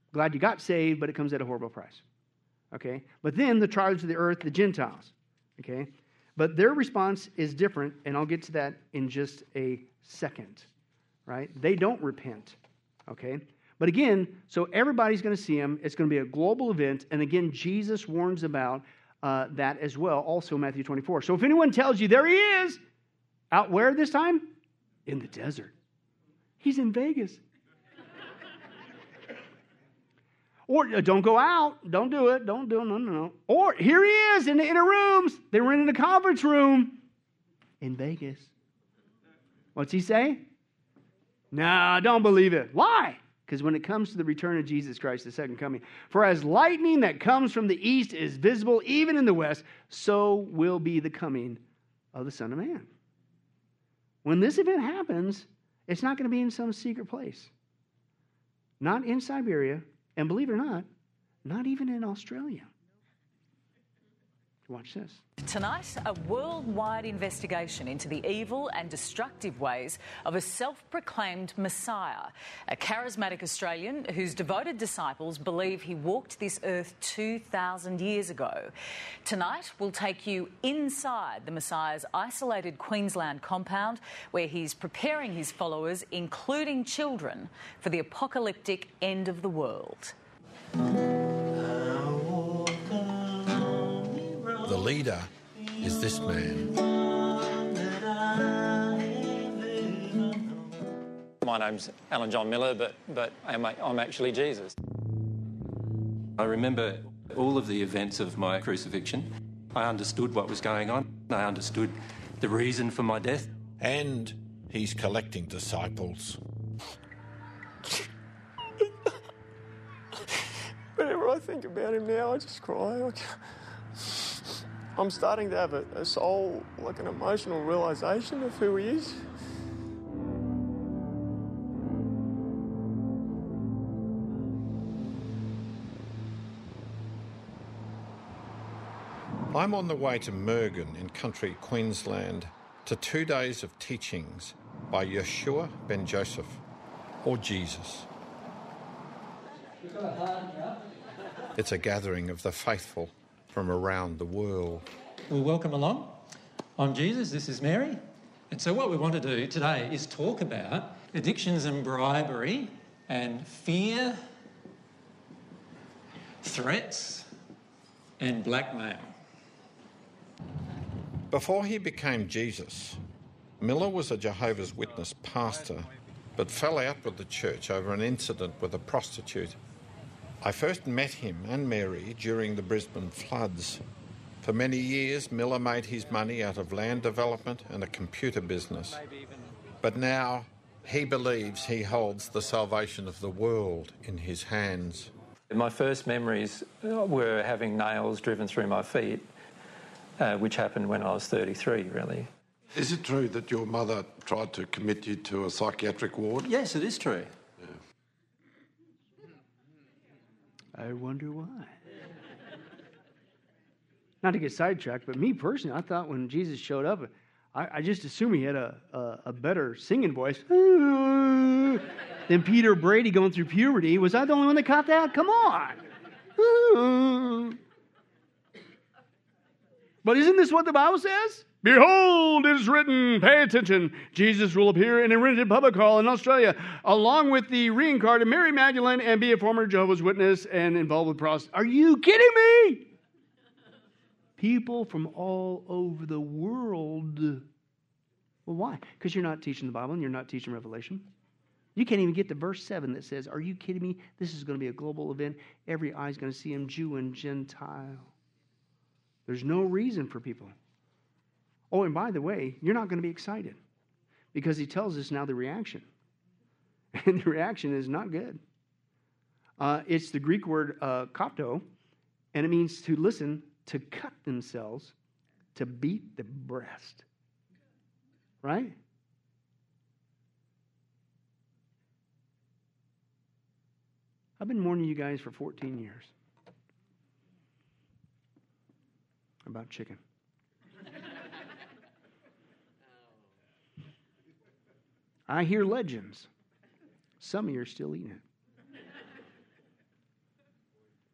Glad you got saved, but it comes at a horrible price. Okay? But then the tribes of the earth, the Gentiles. Okay? But their response is different, and I'll get to that in just a second. Right? They don't repent. Okay? But again, so everybody's going to see him. It's going to be a global event. And again, Jesus warns about that as well, also Matthew 24. So if anyone tells you, there he is, out where this time? In the desert. He's in Vegas. Or don't go out. Don't do it. Don't do it. No. Or here he is in the inner rooms. They were in a conference room in Vegas. What's he say? No, don't believe it. Why? Because when it comes to the return of Jesus Christ, the second coming, for as lightning that comes from the east is visible even in the west, so will be the coming of the Son of Man. When this event happens, it's not going to be in some secret place. Not in Siberia, and believe it or not even in Australia. Watch this. Tonight, a worldwide investigation into the evil and destructive ways of a self-proclaimed Messiah, a charismatic Australian whose devoted disciples believe he walked this earth 2,000 years ago. Tonight, we'll take you inside the Messiah's isolated Queensland compound, where he's preparing his followers, including children, for the apocalyptic end of the world. The leader is this man. My name's Alan John Miller, but I'm actually Jesus. I remember all of the events of my crucifixion. I understood what was going on. I understood the reason for my death. And he's collecting disciples. Whenever I think about him now, I just cry. I'm starting to have a soul, like an emotional realisation of who he is. I'm on the way to Murgon in country Queensland to 2 days of teachings by Yeshua ben Joseph, or Jesus. It's a gathering of the faithful from around the world. Well, welcome along. I'm Jesus, this is Mary. And so what we want to do today is talk about addictions and bribery and fear, threats and blackmail. Before he became Jesus, Miller was a Jehovah's Witness pastor, but fell out with the church over an incident with a prostitute. I first met him and Mary during the Brisbane floods. For many years, Miller made his money out of land development and a computer business. But now, he believes he holds the salvation of the world in his hands. My first memories were having nails driven through my feet, which happened when I was 33, really. Is it true that your mother tried to commit you to a psychiatric ward? Yes, it is true. I wonder why. Not to get sidetracked, but me personally, I thought when Jesus showed up, I just assumed he had a better singing voice than Peter Brady going through puberty. Was I the only one that caught that? Come on. But isn't this what the Bible says? Behold, it is written, pay attention, Jesus will appear in a rented public hall in Australia, along with the reincarnated Mary Magdalene, and be a former Jehovah's Witness and involved with prostitution. Are you kidding me? People from all over the world. Well, why? Because you're not teaching the Bible and you're not teaching Revelation. You can't even get to verse 7 that says, are you kidding me? This is going to be a global event. Every eye is going to see him, Jew and Gentile. There's no reason for people. Oh, and by the way, you're not going to be excited because he tells us now the reaction. And the reaction is not good. It's the Greek word kopto, and it means to listen, to cut themselves, to beat the breast. Right? I've been warning you guys for 14 years about chicken. I hear legends. Some of you are still eating it.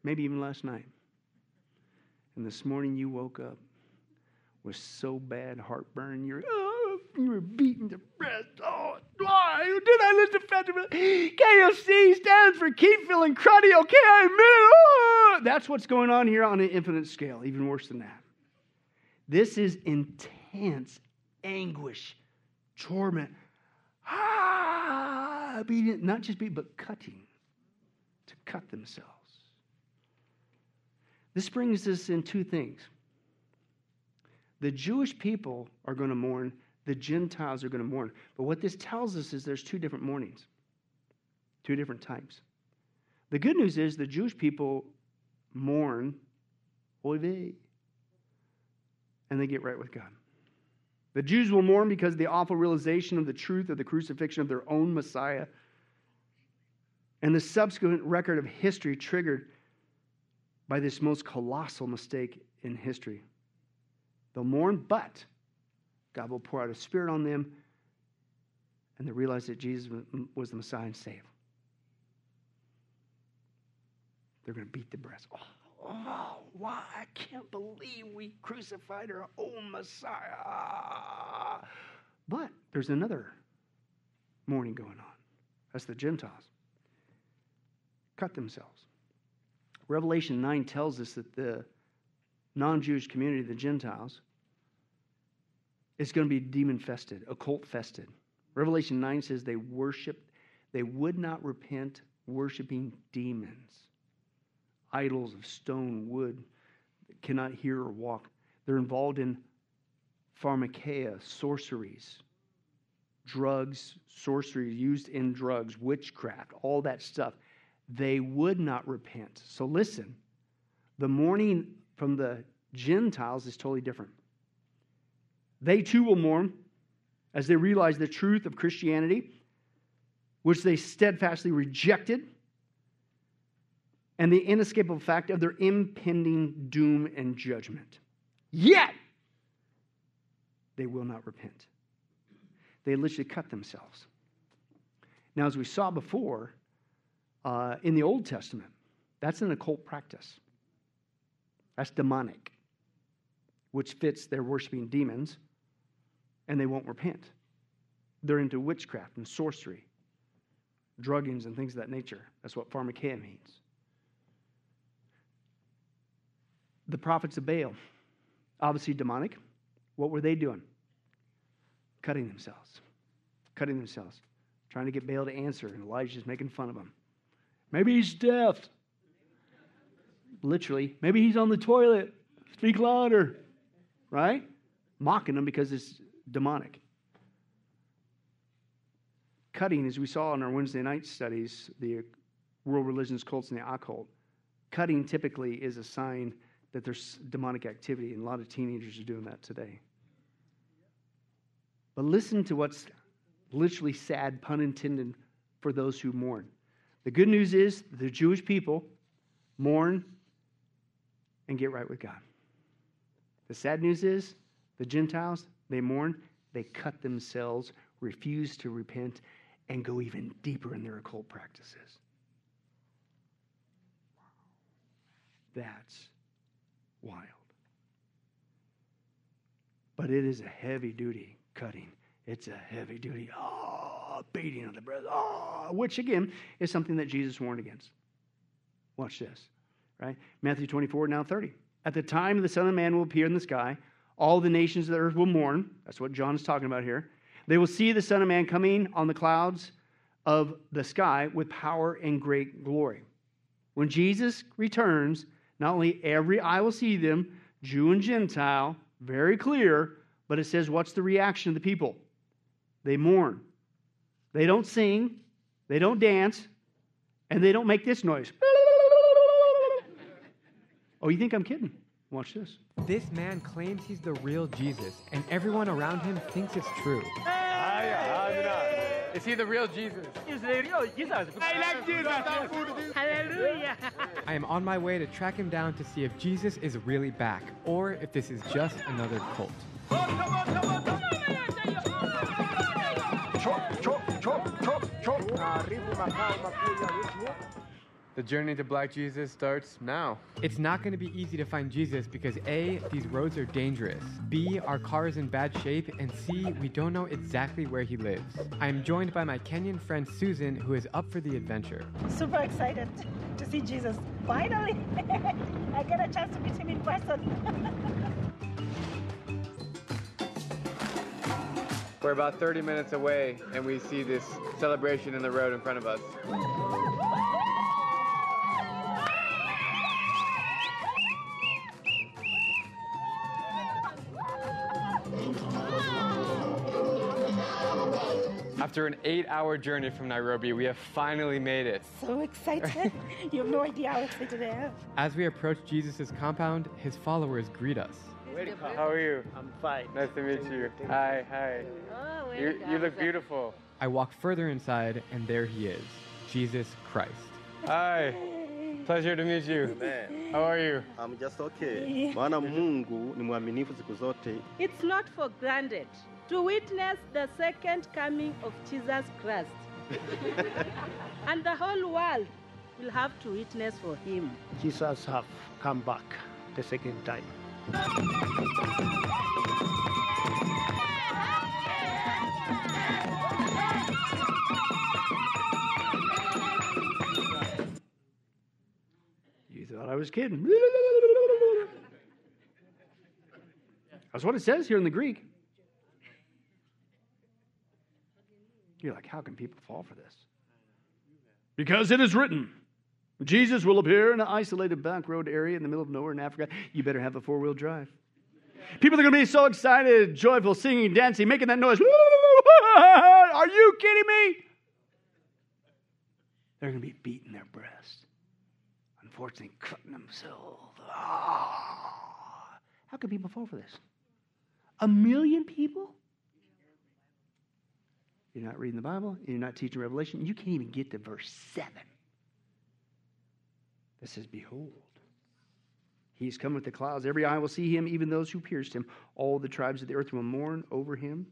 maybe even last night. And this morning you woke up with so bad heartburn, you were beating the breast. Oh, why did I listen to Pastor Bill? KFC stands for keep feeling cruddy, okay? I admit it. Oh. That's what's going on here on an infinite scale, even worse than that. This is intense anguish, torment. Beating, not just beating, but cutting. To cut themselves. This brings us in two things. The Jewish people are going to mourn. The Gentiles are going to mourn. But what this tells us is there's two different mournings. Two different types. The good news is the Jewish people mourn, oy vey, and they get right with God. The Jews will mourn because of the awful realization of the truth of the crucifixion of their own Messiah and the subsequent record of history triggered by this most colossal mistake in history. They'll mourn, but God will pour out His Spirit on them and they realize that Jesus was the Messiah and save. They're going to beat the breast. Oh, why? I can't believe we crucified our own Messiah. But there's another mourning going on. That's the Gentiles. Cut themselves. Revelation 9 tells us that the non-Jewish community, the Gentiles, is going to be demon-fested, occult-fested. Revelation 9 says they would not repent worshiping demons. Idols of stone, wood, that cannot hear or walk. They're involved in pharmakeia, sorceries, drugs, sorcery used in drugs, witchcraft, all that stuff. They would not repent. So listen, the mourning from the Gentiles is totally different. They too will mourn as they realize the truth of Christianity, which they steadfastly rejected, and the inescapable fact of their impending doom and judgment. Yet, they will not repent. They literally cut themselves. Now, as we saw before, in the Old Testament, that's an occult practice. That's demonic, which fits their worshiping demons, and they won't repent. They're into witchcraft and sorcery, druggings and things of that nature. That's what pharmakeia means. The prophets of Baal, obviously demonic. What were they doing? Cutting themselves. Cutting themselves. Trying to get Baal to answer, and Elijah's making fun of him. Maybe he's deaf. Literally. Maybe he's on the toilet. Speak louder. Right? Mocking them because it's demonic. Cutting, as we saw in our Wednesday night studies, the world religions, cults, and the occult, cutting typically is a sign that there's demonic activity, and a lot of teenagers are doing that today. But listen to what's literally sad, pun intended, for those who mourn. The good news is the Jewish people mourn and get right with God. The sad news is the Gentiles, they mourn, they cut themselves, refuse to repent, and go even deeper in their occult practices. That's wild. But it is a heavy-duty cutting. It's a heavy-duty, beating of the breast, which, again, is something that Jesus warned against. Watch this, right? Matthew 24, now 30. At the time the Son of Man will appear in the sky, all the nations of the earth will mourn. That's what John is talking about here. They will see the Son of Man coming on the clouds of the sky with power and great glory. When Jesus returns, not only every eye will see them, Jew and Gentile, very clear, but it says, what's the reaction of the people? They mourn. They don't sing, they don't dance, and they don't make this noise. Oh, you think I'm kidding? Watch this. This man claims he's the real Jesus, and everyone around him thinks it's true. Is he the real Jesus? He's the real Jesus. I like Jesus. Hallelujah. I am on my way to track him down to see if Jesus is really back, or if this is just another cult. The journey to Black Jesus starts now. It's not going to be easy to find Jesus because A, these roads are dangerous. B, our car is in bad shape. And C, we don't know exactly where he lives. I am joined by my Kenyan friend Susan, who is up for the adventure. Super excited to see Jesus. Finally, I get a chance to meet him in person. We're about 30 minutes away, and we see this celebration in the road in front of us. After an 8-hour journey from Nairobi, we have finally made it. So excited. You have no idea how excited I am. As we approach Jesus' compound, his followers greet us. How are you? I'm fine. Nice to meet you. Hi. Oh, You look beautiful. I walk further inside, and there he is, Jesus Christ. Hi. Pleasure to meet you. Amen. How are you? I'm just okay. Maana Mungu ni mwaminifu siku zote. It's not for granted to witness the second coming of Jesus Christ. And the whole world will have to witness for him. Jesus have come back the second time. You thought I was kidding. That's what it says here in the Greek. You're like, how can people fall for this? Because it is written, Jesus will appear in an isolated back road area in the middle of nowhere in Africa. You better have a 4-wheel drive. People are going to be so excited, joyful, singing, dancing, making that noise. Are you kidding me? They're going to be beating their breasts. Unfortunately, cutting themselves. How can people fall for this? 1 million people? You're not reading the Bible. You're not teaching Revelation. You can't even get to verse 7. That says, behold, he's come with the clouds. Every eye will see him, even those who pierced him. All the tribes of the earth will mourn over him.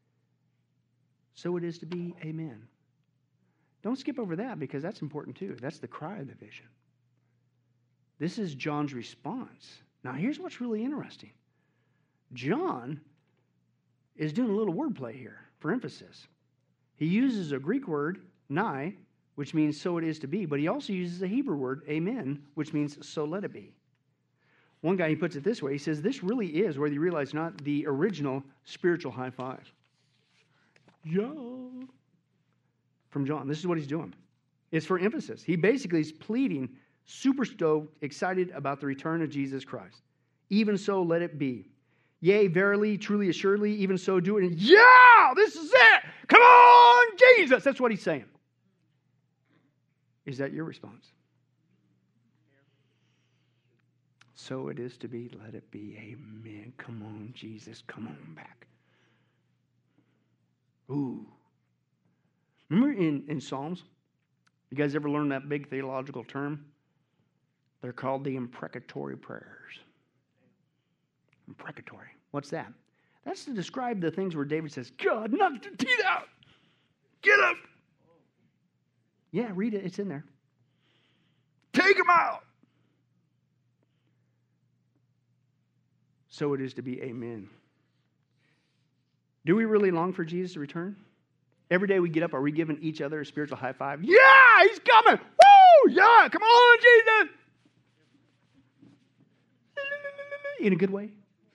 So it is to be, amen. Don't skip over that because that's important too. That's the cry of the vision. This is John's response. Now here's what's really interesting. John is doing a little wordplay here for emphasis. He uses a Greek word, nai, which means so it is to be, but he also uses a Hebrew word, amen, which means so let it be. One guy, he puts it this way. He says, this really is, whether you realize or not, the original spiritual high five. Yeah. From John. This is what he's doing. It's for emphasis. He basically is pleading, super stoked, excited about the return of Jesus Christ. Even so, let it be. Yea, verily, truly, assuredly, even so do it. And yeah, this is it. Come on, Jesus. That's what he's saying. Is that your response? So it is to be, let it be. Amen. Come on, Jesus. Come on back. Ooh. Remember in Psalms? You guys ever learn that big theological term? They're called the imprecatory prayers. Imprecatory. What's that? That's to describe the things where David says, God, knock the teeth out. Get up. Yeah, read it. It's in there. Take them out. So it is to be, amen. Do we really long for Jesus to return? Every day we get up, are we giving each other a spiritual high five? Yeah, he's coming. Woo! Yeah, come on, Jesus. In a good way.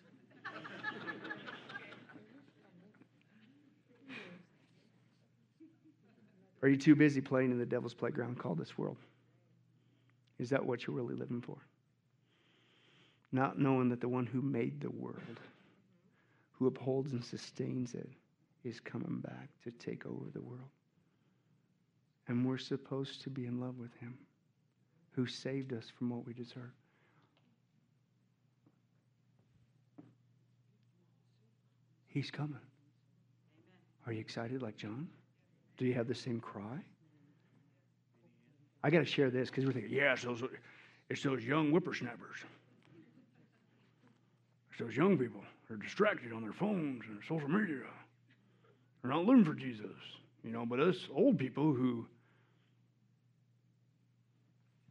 Are you too busy playing in the devil's playground called this world? Is that what you're really living for? Not knowing that the one who made the world, who upholds and sustains it, is coming back to take over the world. And we're supposed to be in love with him, who saved us from what we deserve. He's coming. Are you excited like John? Do you have the same cry? I got to share this because we're thinking, yeah, it's those young whippersnappers. It's those young people. They're distracted on their phones and social media. They're not living for Jesus. But us old people who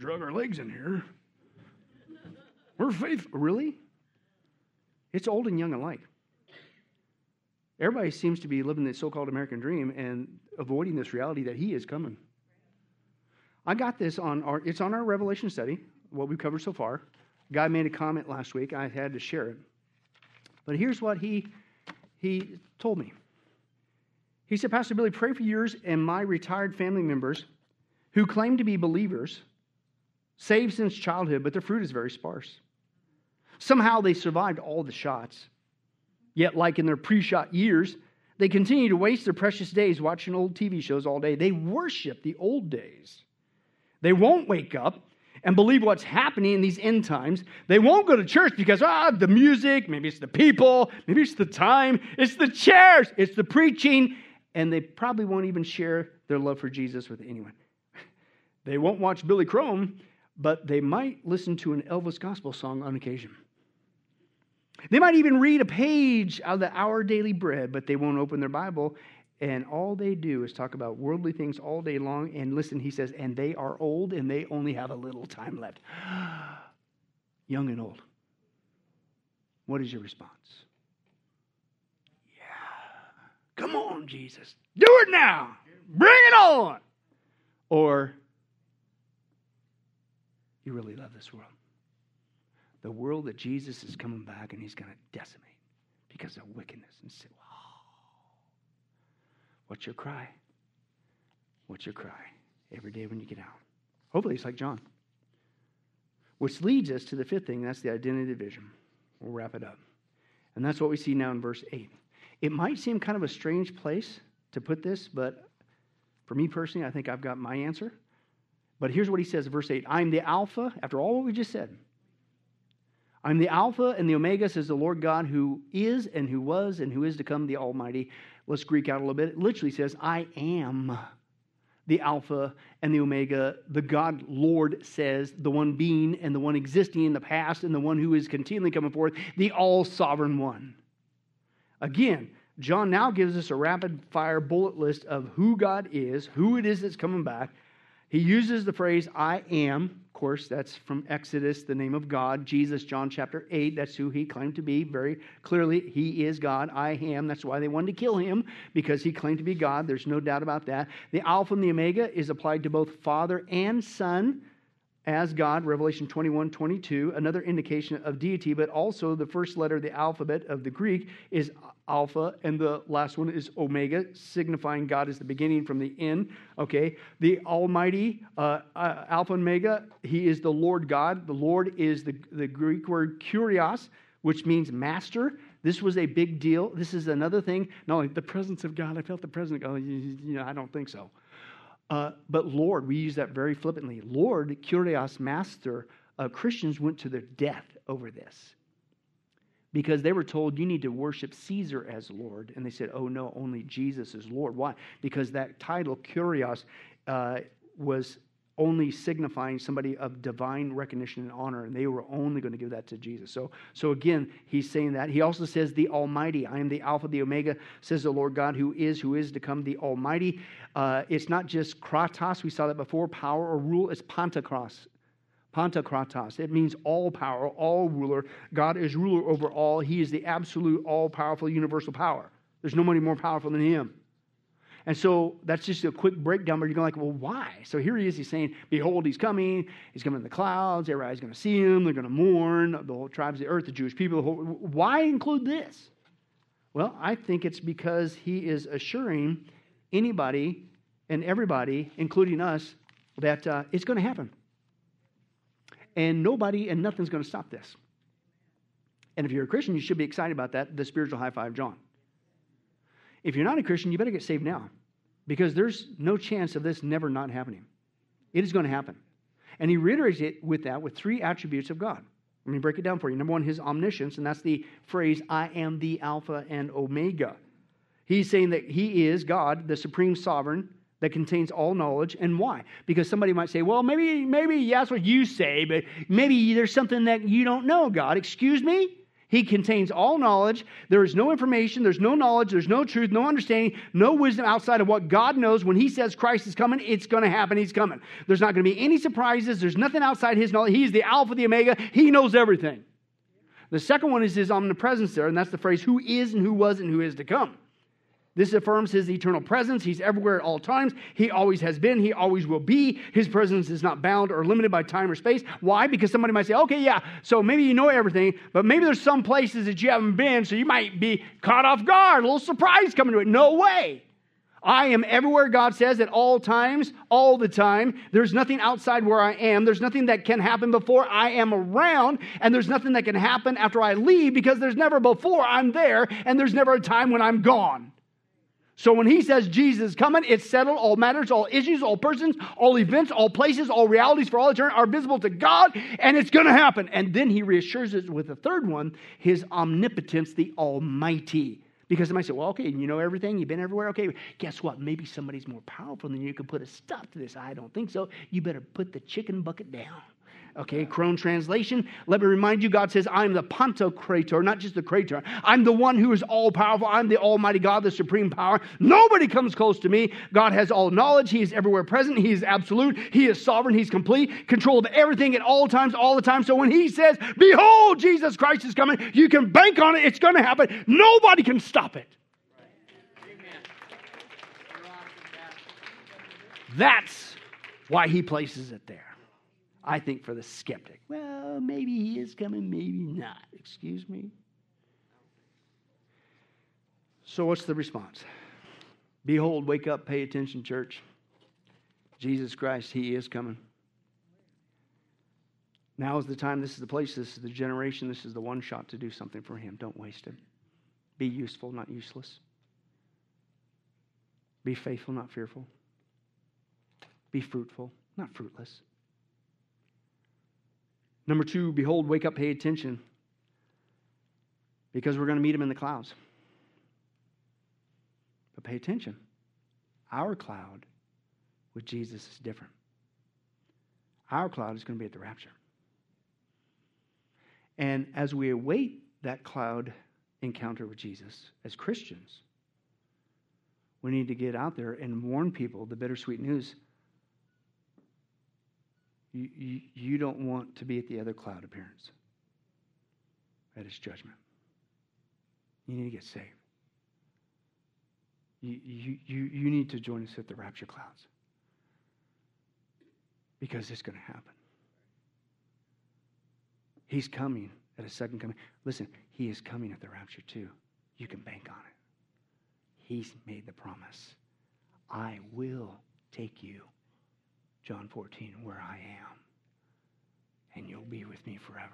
drug our legs in here. We're faithful. Really? It's old and young alike. Everybody seems to be living the so-called American dream and avoiding this reality that he is coming. I got this it's on our Revelation study, what we've covered so far. A guy made a comment last week. I had to share it. But here's what he told me. He said, Pastor Billy, pray for yours and my retired family members who claim to be believers, saved since childhood, but their fruit is very sparse. Somehow they survived all the shots. Yet, like in their pre-shot years, they continue to waste their precious days watching old TV shows all day. They worship the old days. They won't wake up and believe what's happening in these end times. They won't go to church because, the music, maybe it's the people, maybe it's the time, it's the chairs, it's the preaching, and they probably won't even share their love for Jesus with anyone. They won't watch Billy Crone, but they might listen to an Elvis gospel song on occasion. They might even read a page out of the Our Daily Bread, but they won't open their Bible, and all they do is talk about worldly things all day long. And listen, he says, and they are old, and they only have a little time left. Young and old. What is your response? Yeah. Come on, Jesus. Do it now. Bring it on. Or, you really love this world. The world that Jesus is coming back and he's going to decimate because of wickedness and sin. What's your cry? What's your cry every day when you get out? Hopefully it's like John. Which leads us to the fifth thing, that's the identity division. We'll wrap it up. And that's what we see now in verse 8. It might seem kind of a strange place to put this, but for me personally, I think I've got my answer. But here's what he says in verse 8. I'm the Alpha, after all what we just said. I'm the Alpha and the Omega, says the Lord God, who is and who was and who is to come, the Almighty. Let's Greek out a little bit. It literally says, I am the Alpha and the Omega. The God, Lord, says, the one being and the one existing in the past and the one who is continually coming forth, the all-sovereign one. Again, John now gives us a rapid-fire bullet list of who God is, who it is that's coming back. He uses the phrase, I am. Of course, that's from Exodus, the name of God. Jesus, John chapter 8, that's who he claimed to be. Very clearly, he is God. I am. That's why they wanted to kill him, because he claimed to be God. There's no doubt about that. The Alpha and the Omega is applied to both Father and Son as God, Revelation 21:22, another indication of deity, but also the first letter of the alphabet of the Greek is Alpha, and the last one is Omega, signifying God is the beginning from the end. Okay, the Almighty, Alpha and Omega, he is the Lord God. The Lord is the Greek word kurios, which means master. This was a big deal. This is another thing. Not only the presence of God, I felt the presence of God. I don't think so. But Lord, we use that very flippantly. Lord, kurios, master, Christians went to their death over this. Because they were told, you need to worship Caesar as Lord. And they said, oh no, only Jesus is Lord. Why? Because that title, kurios, was only signifying somebody of divine recognition and honor. And they were only going to give that to Jesus. So again, he's saying that. He also says the Almighty. I am the Alpha, the Omega, says the Lord God, who is to come, the Almighty. It's not just kratos. We saw that before, power or rule. It's pantakros. Pantakratos. It means all power, all ruler. God is ruler over all. He is the absolute, all-powerful, universal power. There's nobody more powerful than him. And so that's just a quick breakdown, but you're going like, well, why? So here he is. He's saying, behold, he's coming. He's coming in the clouds. Everybody's going to see him. They're going to mourn. The whole tribes of the earth, the Jewish people. Why include this? Well, I think it's because he is assuring anybody and everybody, including us, that it's going to happen. And nobody and nothing's going to stop this. And if you're a Christian, you should be excited about that, the spiritual high five, John. If you're not a Christian, you better get saved now, because there's no chance of this never not happening. It is going to happen. And he reiterates it with three attributes of God. Let me break it down for you. Number one, his omniscience, and that's the phrase, I am the Alpha and Omega. He's saying that he is God, the supreme sovereign, that contains all knowledge. And why? Because somebody might say, well, maybe that's what you say, but maybe there's something that you don't know, God. Excuse me? He contains all knowledge. There is no information, there's no knowledge, there's no truth, no understanding, no wisdom outside of what God knows. When he says Christ is coming, it's going to happen. He's coming. There's not going to be any surprises. There's nothing outside his knowledge. He's the Alpha, the Omega. He knows everything. The second one is his omnipresence there, and that's the phrase who is and who was and who is to come. This affirms his eternal presence. He's everywhere at all times. He always has been. He always will be. His presence is not bound or limited by time or space. Why? Because somebody might say, okay, yeah, so maybe you know everything, but maybe there's some places that you haven't been, so you might be caught off guard, a little surprise coming to it. No way. I am everywhere, God says, at all times, all the time. There's nothing outside where I am. There's nothing that can happen before I am around, and there's nothing that can happen after I leave, because there's never before I'm there, and there's never a time when I'm gone. So when he says Jesus is coming, it's settled. All matters, all issues, all persons, all events, all places, all realities for all eternity are visible to God, and it's going to happen. And then he reassures us with the third one, his omnipotence, the Almighty. Because somebody say, well, okay, you know everything, you've been everywhere. Okay, guess what? Maybe somebody's more powerful than you can put a stop to this. I don't think so. You better put the chicken bucket down. Okay, Crone translation. Let me remind you, God says, I'm the Pantocrator, not just the Creator. I'm the one who is all-powerful. I'm the Almighty God, the supreme power. Nobody comes close to me. God has all knowledge. He is everywhere present. He is absolute. He is sovereign. He's complete. Control of everything at all times, all the time. So when he says, behold, Jesus Christ is coming, you can bank on it. It's going to happen. Nobody can stop it. That's why he places it there. I think for the skeptic, well, maybe he is coming, maybe not. Excuse me. So what's the response? Behold, wake up, pay attention, church. Jesus Christ, he is coming. Now is the time, this is the place, this is the generation, this is the one shot to do something for him. Don't waste it. Be useful, not useless. Be faithful, not fearful. Be fruitful, not fruitless. Number 2, behold, wake up, pay attention, because we're going to meet him in the clouds. But pay attention. Our cloud with Jesus is different. Our cloud is going to be at the rapture. And as we await that cloud encounter with Jesus as Christians, we need to get out there and warn people the bittersweet news. You don't want to be at the other cloud appearance, at his judgment. You need to get saved. You need to join us at the rapture clouds, because it's going to happen. He's coming at a second coming. Listen, he is coming at the rapture too. You can bank on it. He's made the promise. I will take you, John 14, where I am, and you'll be with me forever.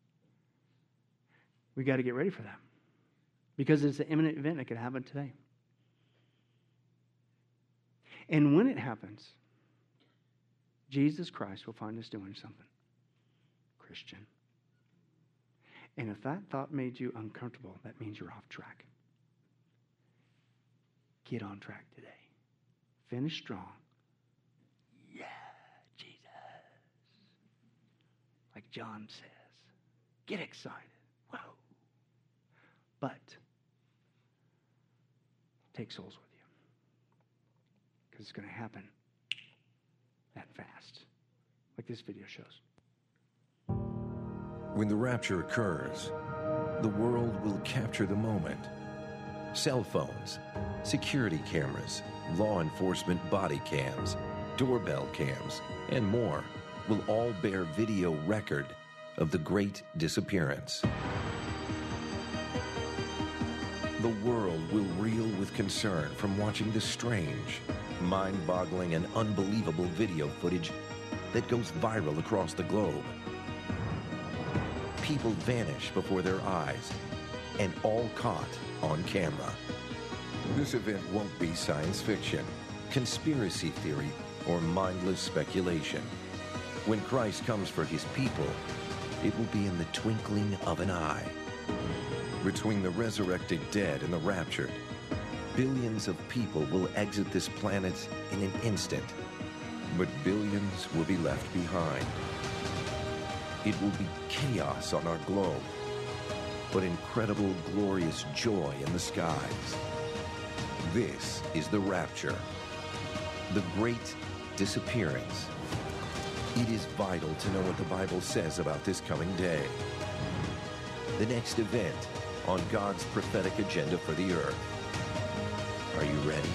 We got to get ready for that, because it's an imminent event that could happen today. And when it happens, Jesus Christ will find us doing something, Christian. And if that thought made you uncomfortable, that means you're off track. Get on track today. Finish strong. Yeah, Jesus. Like John says. Get excited. Whoa. But take souls with you, because it's going to happen that fast, like this video shows. When the rapture occurs, the world will capture the moment. Cell phones, security cameras, law enforcement body cams, doorbell cams, and more will all bear video record of the great disappearance. The world will reel with concern from watching the strange, mind-boggling, and unbelievable video footage that goes viral across the globe. People vanish before their eyes, and all caught on camera. This event won't be science fiction, conspiracy theory, or mindless speculation. When Christ comes for his people, it will be in the twinkling of an eye. Between the resurrected dead and the raptured, billions of people will exit this planet in an instant, but billions will be left behind. It will be chaos on our globe. but incredible, glorious joy in the skies. This is the rapture, the great disappearance. It is vital to know what the Bible says about this coming day. The next event on God's prophetic agenda for the earth. Are you ready?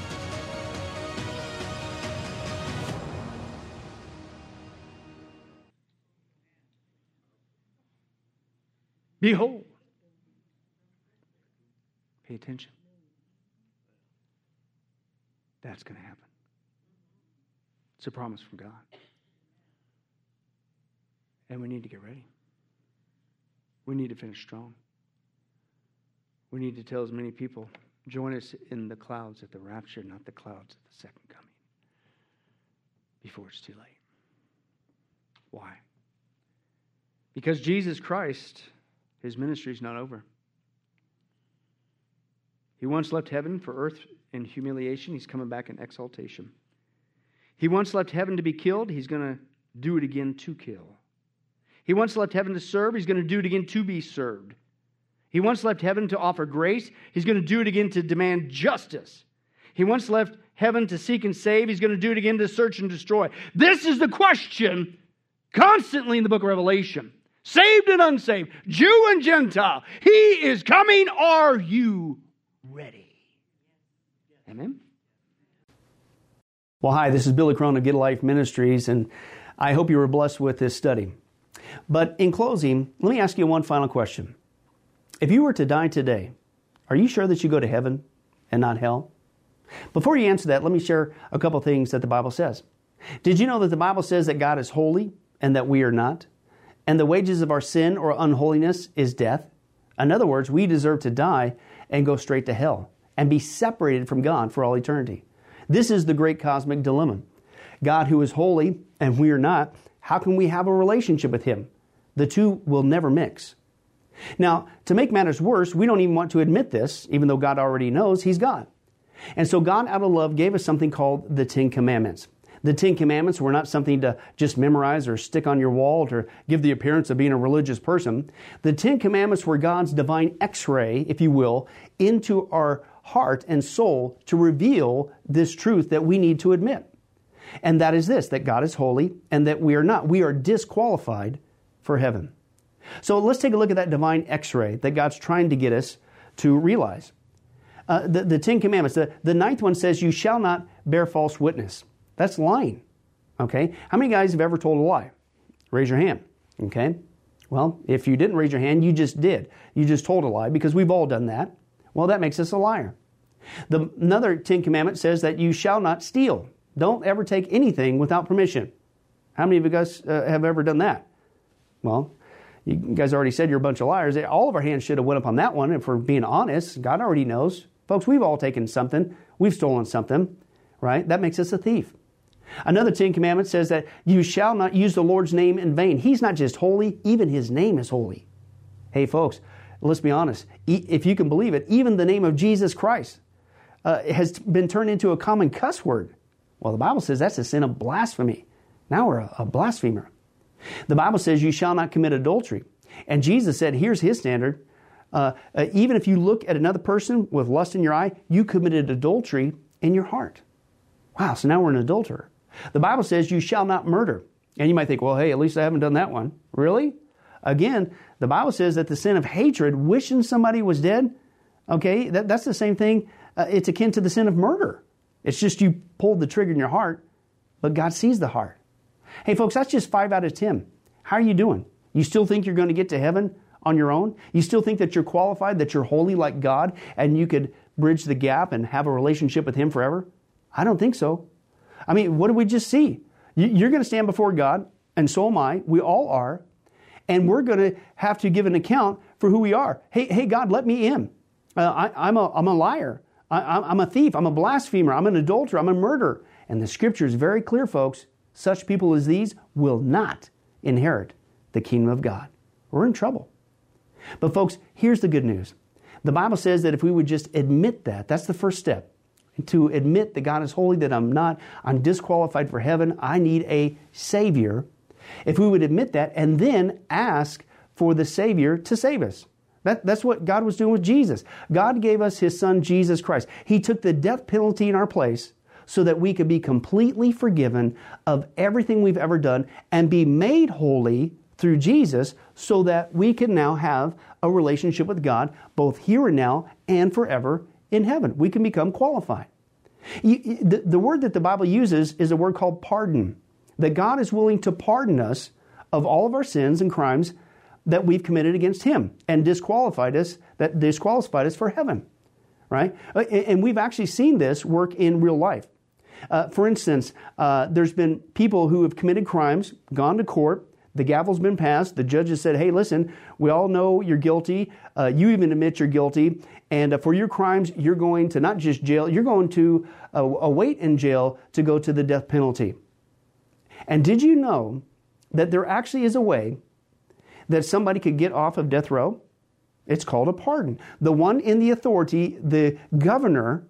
Behold. Pay attention. That's going to happen. It's a promise from God. And we need to get ready. We need to finish strong. We need to tell as many people, join us in the clouds at the rapture, not the clouds at the second coming, before it's too late. Why? Because Jesus Christ, His ministry is not over. He once left heaven for earth in humiliation. He's coming back in exaltation. He once left heaven to be killed. He's going to do it again to kill. He once left heaven to serve. He's going to do it again to be served. He once left heaven to offer grace. He's going to do it again to demand justice. He once left heaven to seek and save. He's going to do it again to search and destroy. This is the question constantly in the book of Revelation. Saved and unsaved, Jew and Gentile. He is coming. Are you ready? Amen. Well, hi, this is Billy Crone of Get a Life Ministries, and I hope you were blessed with this study. But in closing, let me ask you one final question. If you were to die today, are you sure that you go to heaven and not hell? Before you answer that, let me share a couple things that the Bible says. Did you know that the Bible says that God is holy and that we are not? And the wages of our sin or unholiness is death? In other words, we deserve to die and go straight to hell and be separated from God for all eternity. This is the great cosmic dilemma. God who is holy and we are not, how can we have a relationship with Him? The two will never mix. Now, to make matters worse, we don't even want to admit this, even though God already knows He's God. And so God, out of love, gave us something called the Ten Commandments. The Ten Commandments were not something to just memorize or stick on your wall to give the appearance of being a religious person. The Ten Commandments were God's divine X-ray, if you will, into our heart and soul to reveal this truth that we need to admit. And that is this, that God is holy and that we are not. We are disqualified for heaven. So let's take a look at that divine X-ray that God's trying to get us to realize. The Ten Commandments, the ninth one says, you shall not bear false witness. That's lying. Okay? How many guys have ever told a lie? Raise your hand. Okay? Well, if you didn't raise your hand, you just did. You just told a lie because we've all done that. Well, that makes us a liar. Another Ten Commandment says that you shall not steal. Don't ever take anything without permission. How many of you guys have ever done that? Well, you guys already said you're a bunch of liars. All of our hands should have went up on that one. If we're being honest, God already knows. Folks, we've all taken something. We've stolen something, right? That makes us a thief. Another Ten Commandments says that you shall not use the Lord's name in vain. He's not just holy, even His name is holy. Hey, folks, let's be honest. If you can believe it, even the name of Jesus Christ has been turned into a common cuss word. Well, the Bible says that's a sin of blasphemy. Now we're a blasphemer. The Bible says you shall not commit adultery. And Jesus said, here's His standard. Even if you look at another person with lust in your eye, you committed adultery in your heart. Wow, so now we're an adulterer. The Bible says you shall not murder. And you might think, well, hey, at least I haven't done that one. Really? Again, the Bible says that the sin of hatred, wishing somebody was dead, okay, that's the same thing. It's akin to the sin of murder. It's just you pulled the trigger in your heart, but God sees the heart. Hey, folks, that's just 5 out of 10. How are you doing? You still think you're going to get to heaven on your own? You still think that you're qualified, that you're holy like God, and you could bridge the gap and have a relationship with Him forever? I don't think so. I mean, what did we just see? You're going to stand before God, and so am I. We all are. And we're going to have to give an account for who we are. Hey, God, let me in. I'm a liar. I'm a thief. I'm a blasphemer. I'm an adulterer. I'm a murderer. And the Scripture is very clear, folks. Such people as these will not inherit the kingdom of God. We're in trouble. But folks, here's the good news. The Bible says that if we would just admit that, that's the first step. To admit that God is holy, that I'm not, I'm disqualified for heaven, I need a Savior. If we would admit that and then ask for the Savior to save us. That's what God was doing with Jesus. God gave us His Son, Jesus Christ. He took the death penalty in our place so that we could be completely forgiven of everything we've ever done and be made holy through Jesus so that we can now have a relationship with God both here and now and forever in heaven. We can become qualified. The word that the Bible uses is a word called pardon. That God is willing to pardon us of all of our sins and crimes that we've committed against Him and disqualified us for heaven, right? And we've actually seen this work in real life. For instance, there's been people who have committed crimes, gone to court, the gavel's been passed, the judge has said, hey, listen, we all know you're guilty, you even admit you're guilty, and for your crimes, you're going to not just jail, you're going to await in jail to go to the death penalty. And did you know that there actually is a way that somebody could get off of death row? It's called a pardon. The one in the authority, the governor,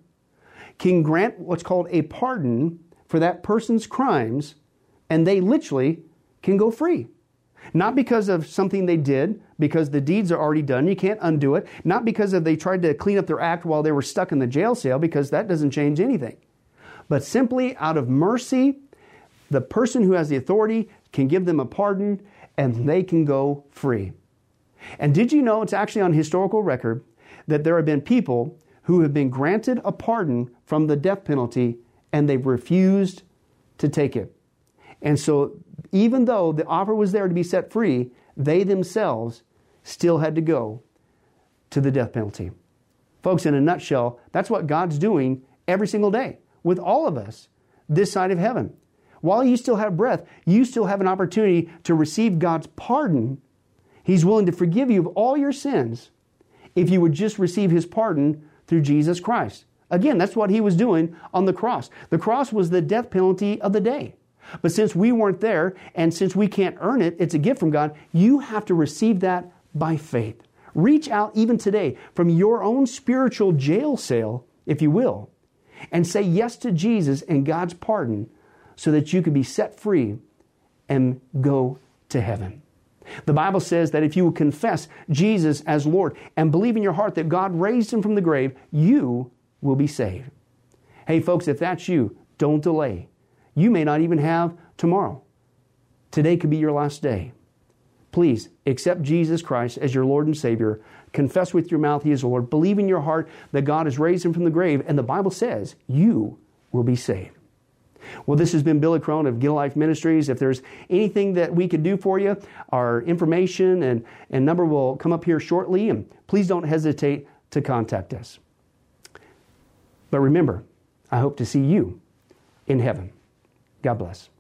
can grant what's called a pardon for that person's crimes, and they literally can go free. Not because of something they did, because the deeds are already done, you can't undo it. Not because they tried to clean up their act while they were stuck in the jail cell, because that doesn't change anything. But simply out of mercy, the person who has the authority can give them a pardon and they can go free. And did you know it's actually on historical record that there have been people who have been granted a pardon from the death penalty and they've refused to take it. And so even though the offer was there to be set free, they themselves still had to go to the death penalty. Folks, in a nutshell, that's what God's doing every single day with all of us this side of heaven. While you still have breath, you still have an opportunity to receive God's pardon. He's willing to forgive you of all your sins if you would just receive His pardon through Jesus Christ. Again, that's what He was doing on the cross. The cross was the death penalty of the day. But since we weren't there, and since we can't earn it, it's a gift from God, you have to receive that by faith. Reach out even today from your own spiritual jail cell, if you will, and say yes to Jesus and God's pardon so that you can be set free and go to heaven. The Bible says that if you will confess Jesus as Lord and believe in your heart that God raised Him from the grave, you will be saved. Hey folks, if that's you, don't delay. You may not even have tomorrow. Today could be your last day. Please accept Jesus Christ as your Lord and Savior. Confess with your mouth He is Lord. Believe in your heart that God has raised Him from the grave, and the Bible says you will be saved. Well, this has been Billy Crone of Gill Life Ministries. If there's anything that we could do for you, our information and number will come up here shortly, and please don't hesitate to contact us. But remember, I hope to see you in heaven. God bless.